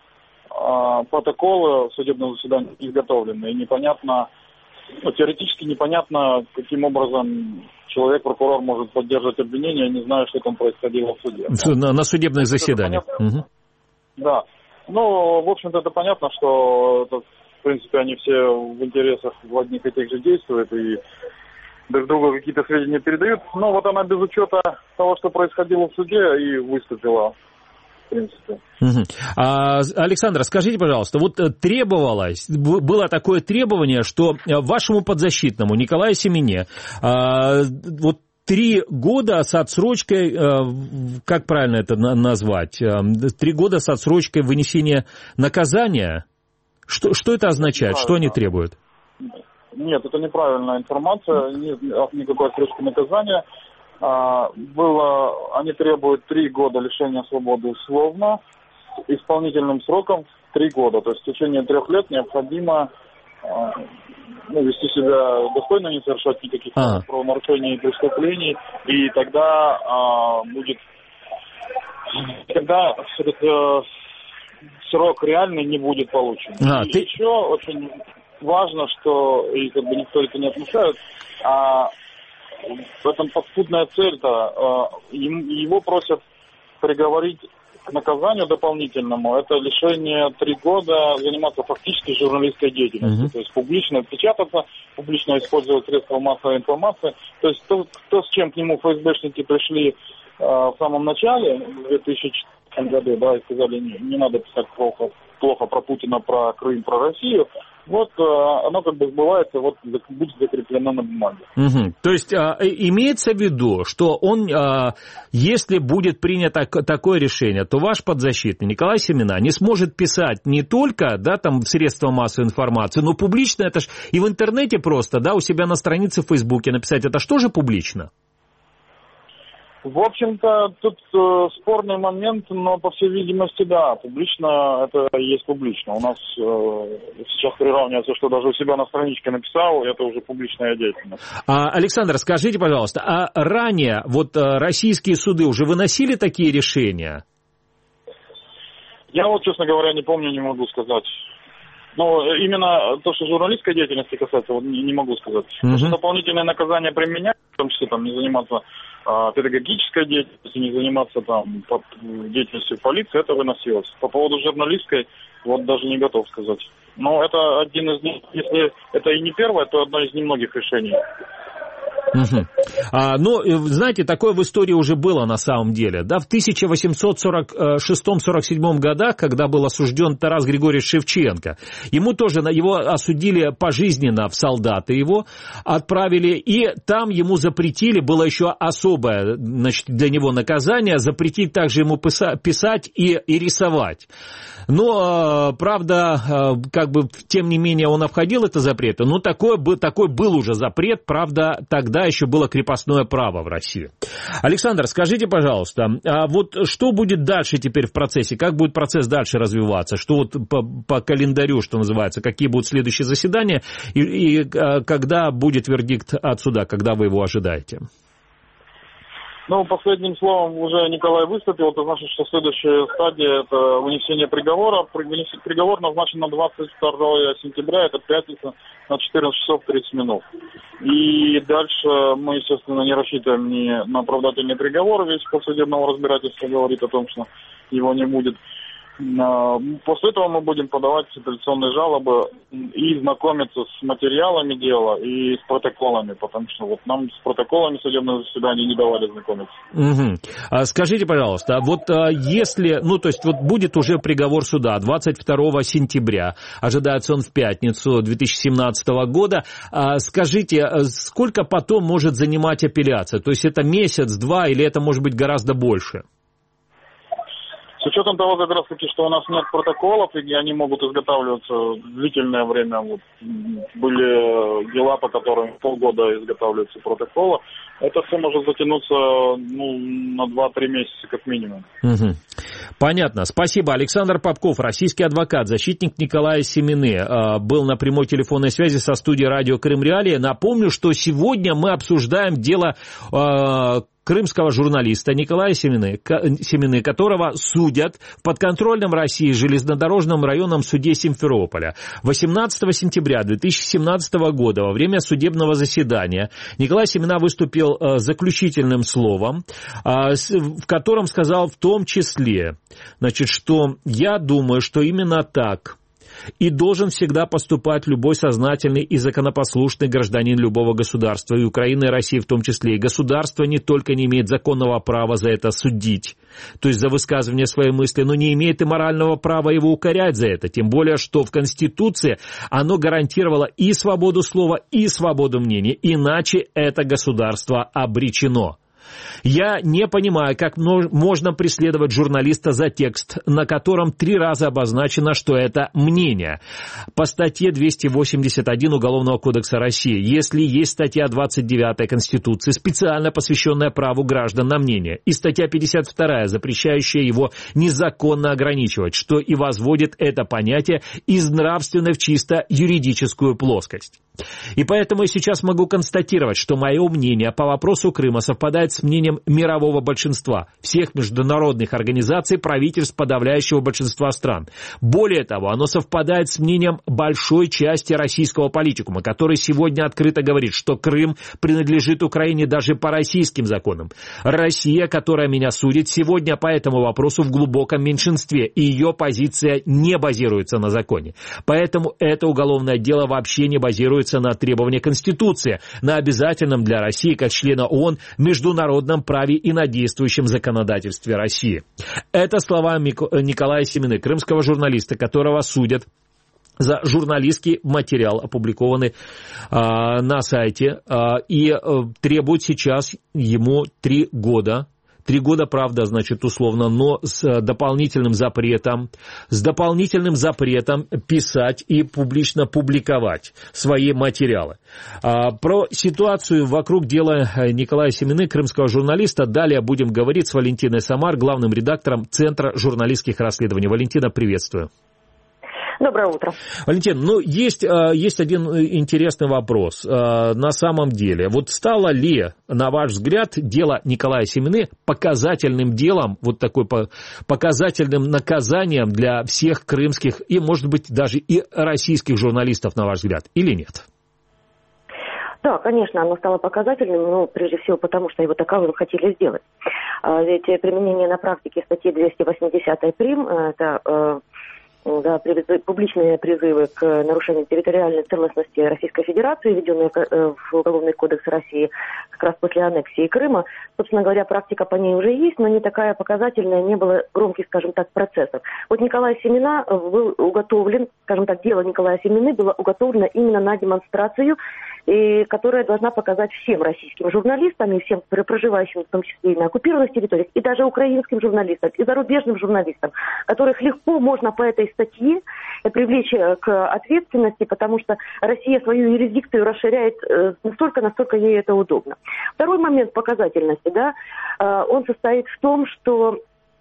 э, протоколы судебного заседания изготовлены, и непонятно, ну, теоретически непонятно, каким образом человек, прокурор, может поддерживать обвинение, не знаю, что там происходило в суде. На, на судебных заседаниях. Угу. Да. Ну, в общем-то, это понятно, что это, в принципе, они все в интересах в одних и тех же действуют и друг другу какие-то сведения передают. Но вот она без учета того, что происходило в суде, и выступила, в принципе. Угу. А, Александр, скажите, пожалуйста, вот требовалось, было такое требование, что вашему подзащитному Николаю Семине а, вот три года с отсрочкой, как правильно это назвать, три года с отсрочкой вынесения наказания. Что, что это означает? Что они требуют? Нет, это неправильная информация, нет никакой отсрочки наказания. А, было, они требуют три года лишения свободы условно, с исполнительным сроком три года. То есть в течение трех лет необходимо а, ну, вести себя достойно, не совершать никаких а. правонарушений и преступлений, и тогда а, будет, тогда этот а, срок реальный не будет получен. А, и ты... еще очень важно, что, и как бы никто это не отмечает, а в этом подспудная цель-то, его просят приговорить к наказанию дополнительному, это лишение три года заниматься фактически журналистской деятельностью, mm-hmm. то есть публично печататься, публично использовать средства массовой информации. То есть то, то с чем к нему эф эс бэшники пришли э, в самом начале, в две тысячи четвёртом году, да, и сказали, не, не надо писать плохо, плохо про Путина, про Крым, про Россию, вот э, оно как бы сбывается, вот будет закреплено на бумаге. Угу. То есть э, имеется в виду, что он, э, если будет принято такое решение, то ваш подзащитный Николай Семина не сможет писать не только, да, там, в средства массовой информации, но публично, это ж и в интернете просто, да, у себя на странице в Фейсбуке написать, это что же публично? В общем-то, тут э, спорный момент, но, по всей видимости, да, публично это есть публично. У нас э, сейчас приравнивается, что даже у себя на страничке написал, это уже публичная деятельность. А, Александр, скажите, пожалуйста, а ранее вот российские суды уже выносили такие решения? Я вот, честно говоря, не помню, не могу сказать. Но именно то, что журналистской деятельности касается, вот не, не могу сказать. Mm-hmm. Потому что дополнительные наказания применяют, в том числе там не заниматься а, педагогической деятельностью, не заниматься там под, деятельностью полиции, это выносилось. По поводу журналистской, вот даже не готов сказать. Но это один из них, если это и не первое, то одно из немногих решений. Угу. А, ну, знаете, такое в истории уже было на самом деле. Да, в тысяча восемьсот сорок шестом — сорок седьмом годах, когда был осужден Тарас Григорьевич Шевченко, ему тоже, его осудили пожизненно в солдаты, его отправили, и там ему запретили, было еще особое, значит, для него наказание, запретить также ему писать и, и рисовать. Но, правда, как бы, тем не менее, он обходил это запрет. Но такой, такой был уже запрет, правда, тогда еще было крепостное право в России. Александр, скажите, пожалуйста, а вот что будет дальше теперь в процессе? Как будет процесс дальше развиваться? Что вот по, по календарю, что называется, какие будут следующие заседания? И, и когда будет вердикт от суда, когда вы его ожидаете? Ну, последним словом уже Николай выступил. Это значит, что следующая стадия – это вынесение приговора. Приговор назначен на двадцать второе сентября, это пятница, на четырнадцать часов тридцать минут. И дальше мы, естественно, не рассчитываем ни на оправдательный приговор, ведь после судебного разбирательства говорит о том, что его не будет. После этого мы будем подавать апелляционные жалобы и знакомиться с материалами дела и с протоколами, потому что вот нам с протоколами судебного заседания не давали знакомиться. Угу. А скажите, пожалуйста, вот если, ну то есть вот будет уже приговор суда двадцать второго сентября, ожидается он в пятницу две тысячи семнадцатого года, а скажите, сколько потом может занимать апелляция? То есть это месяц, два или это может быть гораздо больше? С учетом того, как раз таки, что у нас нет протоколов, и они могут изготавливаться длительное время. Вот, были дела, по которым полгода изготавливаются протоколы. Это все может затянуться ну, на два-три месяца как минимум. Угу. Понятно. Спасибо. Александр Попков, российский адвокат, защитник Николая Семены, был на прямой телефонной связи со студией радио Крым Реалии. Напомню, что сегодня мы обсуждаем дело крымского журналиста Николая Семены, Семены, которого судят в подконтрольном России железнодорожном районном суде Симферополя. восемнадцатого сентября две тысячи семнадцатого года во время судебного заседания Николай Семена выступил с заключительным словом, в котором сказал в том числе, значит, что я думаю, что именно так и должен всегда поступать любой сознательный и законопослушный гражданин любого государства, и Украины, и России в том числе. И государство не только не имеет законного права за это судить, то есть за высказывание своей мысли, но не имеет и морального права его укорять за это. Тем более, что в Конституции оно гарантировало и свободу слова, и свободу мнения. Иначе это государство обречено. Я не понимаю, как можно преследовать журналиста за текст, на котором три раза обозначено, что это мнение. По статье двести восемьдесят один Уголовного кодекса России, если есть статья двадцать девятая Конституции, специально посвященная праву граждан на мнение, и статья пятьдесят вторая, запрещающая его незаконно ограничивать, что и возводит это понятие из нравственной в чисто юридическую плоскость. И поэтому я сейчас могу констатировать, что мое мнение по вопросу Крыма совпадает с мнением мирового большинства, всех международных организаций, правительств подавляющего большинства стран. Более того, оно совпадает с мнением большой части российского политикума, который сегодня открыто говорит, что Крым принадлежит Украине даже по российским законам. Россия, которая меня судит, сегодня по этому вопросу в глубоком меньшинстве, и ее позиция не базируется на законе. Поэтому это уголовное дело вообще не базируется на требования Конституции, на обязательном для России, как члена ООН, международном праве и на действующем законодательстве России. Это слова Николая Семены, крымского журналиста, которого судят за журналистский материал, опубликованный э, на сайте, э, и э, требуют сейчас ему три года. Три года, правда, значит, условно, но с дополнительным запретом, с дополнительным запретом писать и публично публиковать свои материалы. А, про ситуацию вокруг дела Николая Семены, крымского журналиста, далее будем говорить с Валентиной Самар, главным редактором Центра журналистских расследований. Валентина, приветствую. Доброе утро. Валентин, ну, есть, есть один интересный вопрос. На самом деле, вот стало ли, на ваш взгляд, дело Николая Семены показательным делом, вот такой показательным наказанием для всех крымских и, может быть, даже и российских журналистов, на ваш взгляд, или нет? Да, конечно, оно стало показательным, но прежде всего потому, что его таковым хотели сделать. Ведь применение на практике статьи двести восемьдесят прим, это да, публичные призывы к нарушению территориальной целостности Российской Федерации, введенные в Уголовный кодекс России как раз после аннексии Крыма. Собственно говоря, практика по ней уже есть, но не такая показательная, не было громких, скажем так, процессов. Вот Николай Семена был уготовлен, скажем так, дело Николая Семены было уготовлено именно на демонстрацию, и которая должна показать всем российским журналистам и всем проживающим, в том числе и на оккупированных территориях, и даже украинским журналистам, и зарубежным журналистам, которых легко можно по этой статье привлечь к ответственности, потому что Россия свою юрисдикцию расширяет настолько, насколько ей это удобно. Второй момент показательности, да, он состоит в том, что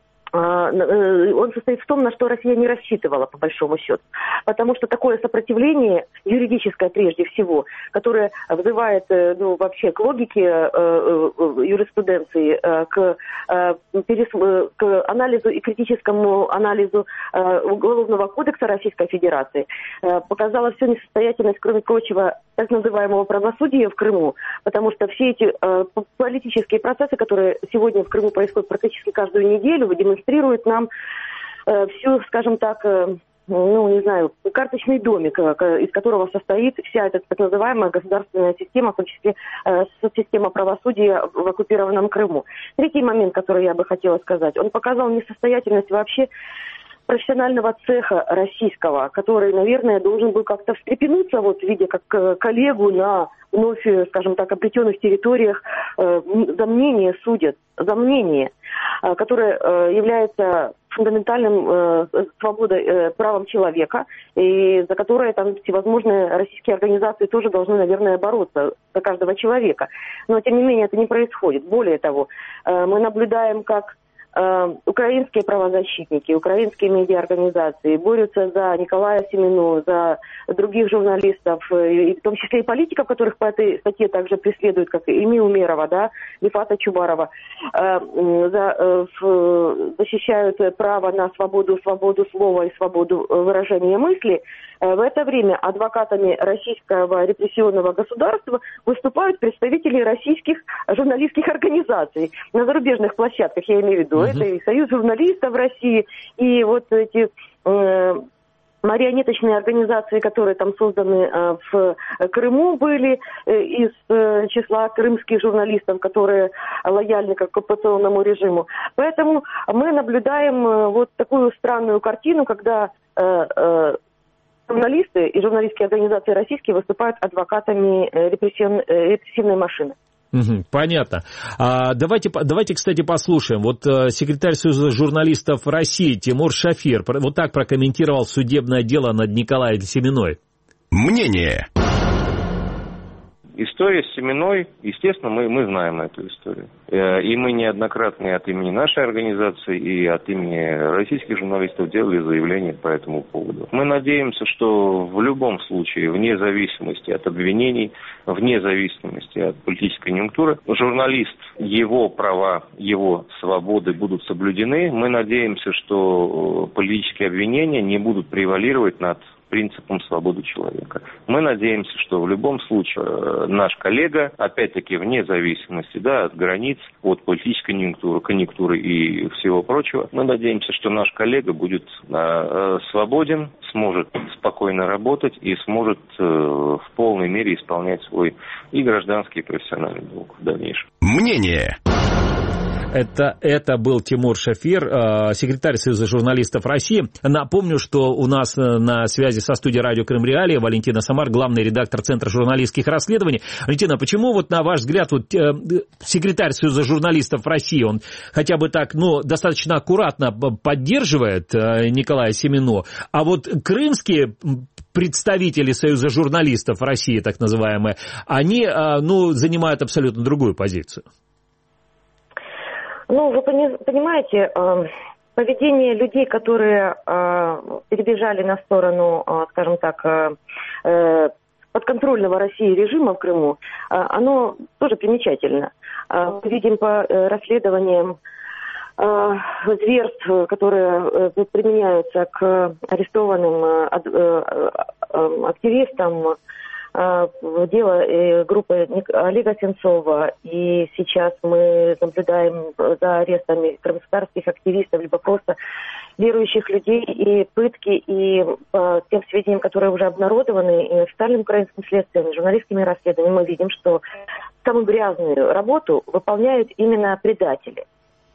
он состоит в том, на что Россия не рассчитывала, по большому счету. Потому что такое сопротивление, юридическое прежде всего, которое взывает, ну, вообще к логике э, э, юриспруденции, э, к, э, перес... к анализу и критическому анализу э, Уголовного кодекса Российской Федерации, э, показала всю несостоятельность, кроме прочего, так называемого правосудия в Крыму, потому что все эти э, политические процессы, которые сегодня в Крыму происходят практически каждую неделю, демонстрируют нам э, всю, скажем так, э, ну, не знаю, карточный домик, из которого состоит вся эта так называемая государственная система, в том числе э, система правосудия в оккупированном Крыму. Третий момент, который я бы хотела сказать, он показал несостоятельность вообще профессионального цеха российского, который, наверное, должен был как-то встрепенуться, вот, видя как коллегу на вновь, скажем так, обретенных территориях, э, за мнение судят, за мнение, э, которое э, является фундаментальным э, свободой, э, правом человека, и за которое там всевозможные российские организации тоже должны, наверное, бороться за каждого человека. Но, тем не менее, это не происходит. Более того, э, мы наблюдаем, как украинские правозащитники, украинские медиаорганизации борются за Николая Семену, за других журналистов, и в том числе и политиков, которых по этой статье также преследуют, как Ильми Умерова, да, Лифата Чубарова, за, защищают право на свободу, свободу слова и свободу выражения мысли. В это время адвокатами российского репрессионного государства выступают представители российских журналистских организаций на зарубежных площадках, я имею в виду. Uh-huh. Это и Союз журналистов России, и вот эти э, марионеточные организации, которые там созданы э, в Крыму, были э, из э, числа крымских журналистов, которые лояльны к оккупационному режиму. Поэтому мы наблюдаем э, вот такую странную картину, когда э, э, журналисты и журналистские организации российские выступают адвокатами репрессивной машины. Угу, понятно. А, давайте, давайте, кстати, послушаем. Вот э, секретарь Союза журналистов России Тимур Шафир вот так прокомментировал судебное дело над Николаем Семеной. Мнение. История с Семеной, естественно, мы, мы знаем эту историю. И мы неоднократно от имени нашей организации и от имени российских журналистов делали заявления по этому поводу. Мы надеемся, что в любом случае, вне зависимости от обвинений, вне зависимости от политической конъюнктуры, журналист, его права, его свободы будут соблюдены. Мы надеемся, что политические обвинения не будут превалировать над принципом свободы человека. Мы надеемся, что в любом случае наш коллега, опять-таки вне зависимости, да, от границ, от политической конъюнктуры, конъюнктуры и всего прочего, мы надеемся, что наш коллега будет э, свободен, сможет спокойно работать и сможет э, в полной мере исполнять свой и гражданский, и профессиональный долг в дальнейшем. Мнение. Это, это был Тимур Шафир, секретарь Союза журналистов России. Напомню, что у нас на связи со студией радио Крым Реалии Валентина Самар, главный редактор Центра журналистских расследований. Валентина, почему, вот на ваш взгляд, вот, секретарь Союза журналистов России, он хотя бы так, ну, достаточно аккуратно поддерживает Николая Семену, а вот крымские представители Союза журналистов России, так называемые, они, ну, занимают абсолютно другую позицию? Ну, вы понимаете, поведение людей, которые перебежали на сторону, скажем так, подконтрольного России режима в Крыму, оно тоже примечательно. Мы видим по расследованиям зверств, которые применяются к арестованным активистам, дело группы Олега Сенцова, и сейчас мы наблюдаем за арестами крымских активистов, либо просто верующих людей, и пытки, и по тем сведениям, которые уже обнародованы и официальным украинским следствием, и журналистскими расследованиями, мы видим, что самую грязную работу выполняют именно предатели.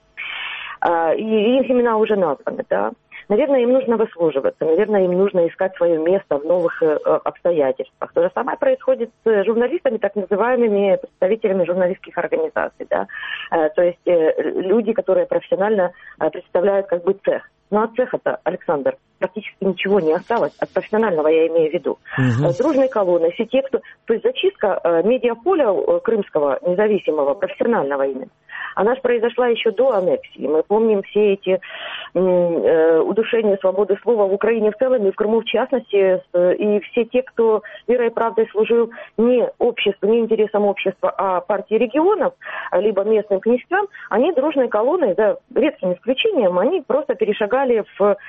И их имена уже названы, да. Наверное, им нужно выслуживаться, наверное, им нужно искать свое место в новых э, обстоятельствах. То же самое происходит с журналистами, так называемыми представителями журналистских организаций, да. Э, то есть э, люди, которые профессионально э, представляют как бы цех. Ну, от цеха-то, Александр, практически ничего не осталось. От профессионального я имею в виду. Угу. Дружной колонны, все те, кто... То есть зачистка э, медиаполя э, крымского, независимого, профессионального именно, она же произошла еще до аннексии. Мы помним все эти э, удушения свободы слова в Украине в целом и в Крыму в частности. Э, и все те, кто верой и правдой служил не обществу, не интересам общества, а партии регионов, либо местным князьям, они дружной колонной, за редким исключением, они просто перешагали в э,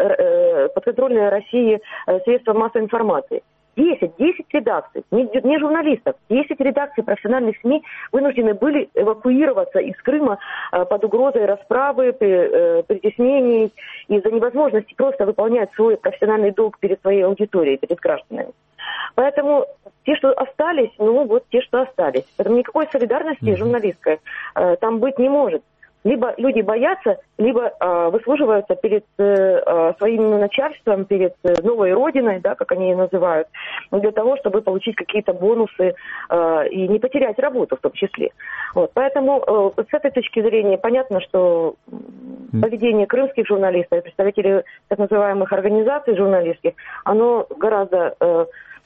э, подконтрольные России э, средства массовой информации. десять, десять редакций, не, не журналистов, десять редакций профессиональных СМИ вынуждены были эвакуироваться из Крыма э, под угрозой расправы, э, притеснений из-за невозможности просто выполнять свой профессиональный долг перед своей аудиторией, перед гражданами. Поэтому те, что остались, ну вот те, что остались. Поэтому никакой солидарности mm-hmm. журналистской э, там быть не может. Либо люди боятся, либо э, выслуживаются перед э, своим начальством, перед э, новой родиной, да, как они ее называют, для того, чтобы получить какие-то бонусы э, и не потерять работу в том числе. Вот. Поэтому э, с этой точки зрения понятно, что поведение крымских журналистов и представителей так называемых организаций журналистских, оно гораздо... Э,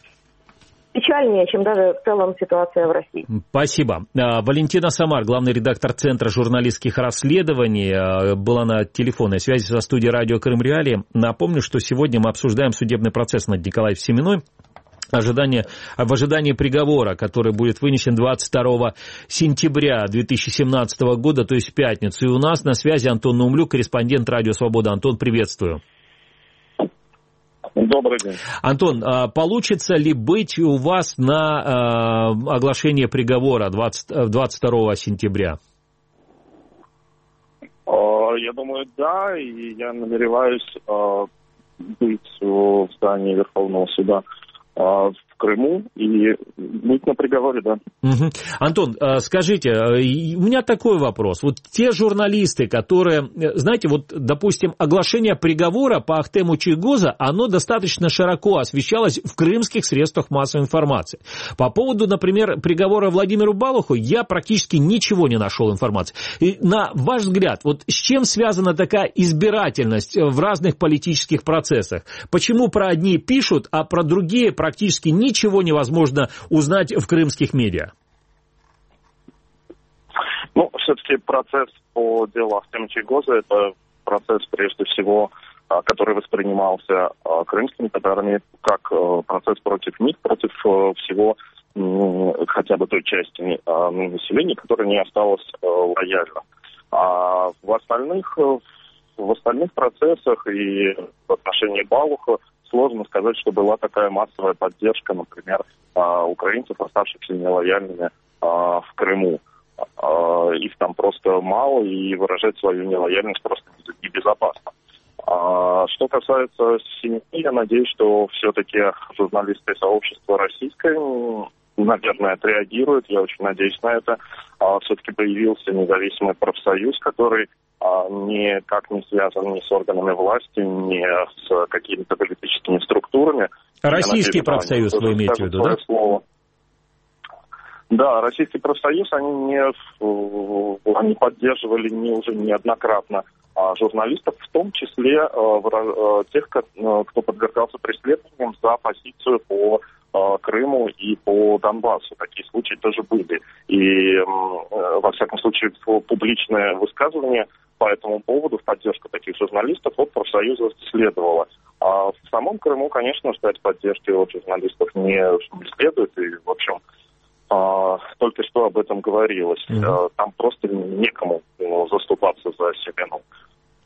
печальнее, чем даже в целом ситуация в России. Спасибо. Валентина Самар, главный редактор Центра журналистских расследований, была на телефонной связи со студией радио Крым Реалии. Напомню, что сегодня мы обсуждаем судебный процесс над Николаем Семеной. Ожидание, в ожидании приговора, который будет вынесен двадцать второго сентября две тысячи семнадцатого года, то есть в пятницу. И у нас на связи Антон Наумлюк, корреспондент Радио Свобода. Антон, приветствую. Добрый день. Антон, получится ли быть у вас на оглашение приговора двадцать второго сентября? Я думаю, да, и я намереваюсь быть в здании Верховного суда в Крыму и быть на приговоре, да. Угу. Антон, скажите, у меня такой вопрос. Вот те журналисты, которые, знаете, вот, допустим, оглашение приговора по Ахтему Чийгоза, оно достаточно широко освещалось в крымских средствах массовой информации. По поводу, например, приговора Владимиру Балуху я практически ничего не нашел информации. И на ваш взгляд, вот с чем связана такая избирательность в разных политических процессах? Почему про одни пишут, а про другие практически ничего Ничего невозможно узнать в крымских медиа? Ну, все-таки процесс по делу Ахтема Чийгоза – это процесс, прежде всего, который воспринимался крымскими татарами как процесс против них, против всего хотя бы той части населения, которая не осталась лояльна. А в остальных, в остальных процессах и в отношении Балуха сложно сказать, что была такая массовая поддержка, например, украинцев, оставшихся нелояльными в Крыму. Их там просто мало, и выражать свою нелояльность просто небезопасно. Что касается семьи, я надеюсь, что все-таки журналистское сообщество российское, наверное, отреагирует. Я очень надеюсь на это. Все-таки появился независимый профсоюз, который никак не связан ни с органами власти, ни с какими-то политическими структурами. Российский надеюсь, профсоюз, вы имеете в виду, да? Слово. Да, Российский профсоюз, они, не, они поддерживали не, уже неоднократно а, журналистов, в том числе а, тех, кто подвергался преследованиям за позицию по а, Крыму и по Донбассу. Такие случаи тоже были. И, а, во всяком случае, публичное высказывание по этому поводу в поддержку таких журналистов от профсоюза следовало. А в самом Крыму, конечно, ждать поддержки от журналистов не, не следует. И, в общем, а, только что об этом говорилось. Mm-hmm. А, там просто некому ну, заступаться за Семену.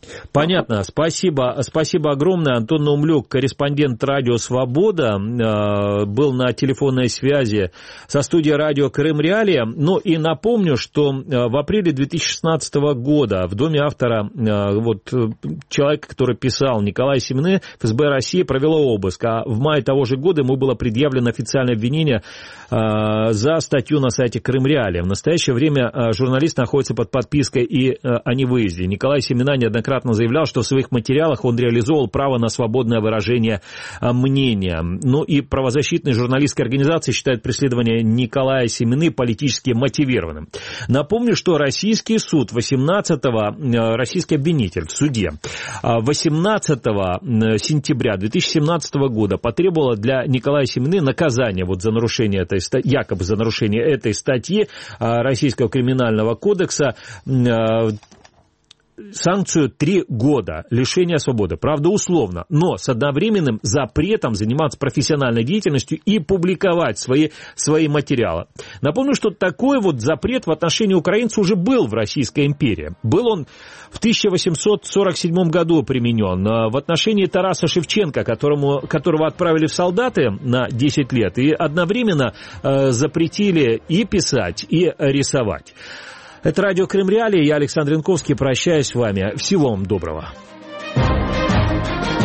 Понятно. Спасибо. Спасибо огромное. Антон Наумлюк, корреспондент «Радио Свобода», был на телефонной связи со студией «Радио Крым Реалии». Ну и напомню, что в апреле две тысячи шестнадцатого года в доме автора, вот человек, который писал, Николай Семены, эф эс бэ России провело обыск. А в мае того же года ему было предъявлено официальное обвинение за статью на сайте Крым Реалии. В настоящее время журналист находится под подпиской и о невыезде. Николай Семена неоднократно заявлял, что в своих материалах он реализовал право на свободное выражение мнения. Ну и правозащитные журналистские организации считают преследование Николая Семены политически мотивированным. Напомню, что российский суд восемнадцатого, российский обвинитель в суде восемнадцатого сентября две тысячи семнадцатого года потребовал для Николая Семены наказание вот за нарушение этой, якобы за нарушение этой статьи Российского криминального кодекса, санкцию три года лишения свободы. Правда, условно, но с одновременным запретом заниматься профессиональной деятельностью и публиковать свои, свои материалы. Напомню, что такой вот запрет в отношении украинцев уже был в Российской империи. Был он в тысяча восемьсот сорок седьмом году применен в отношении Тараса Шевченко, которому, которого отправили в солдаты на десять лет, и одновременно э, запретили и писать, и рисовать. Это радио Крым Реалии, я Александр Янковский, прощаюсь с вами. Всего вам доброго.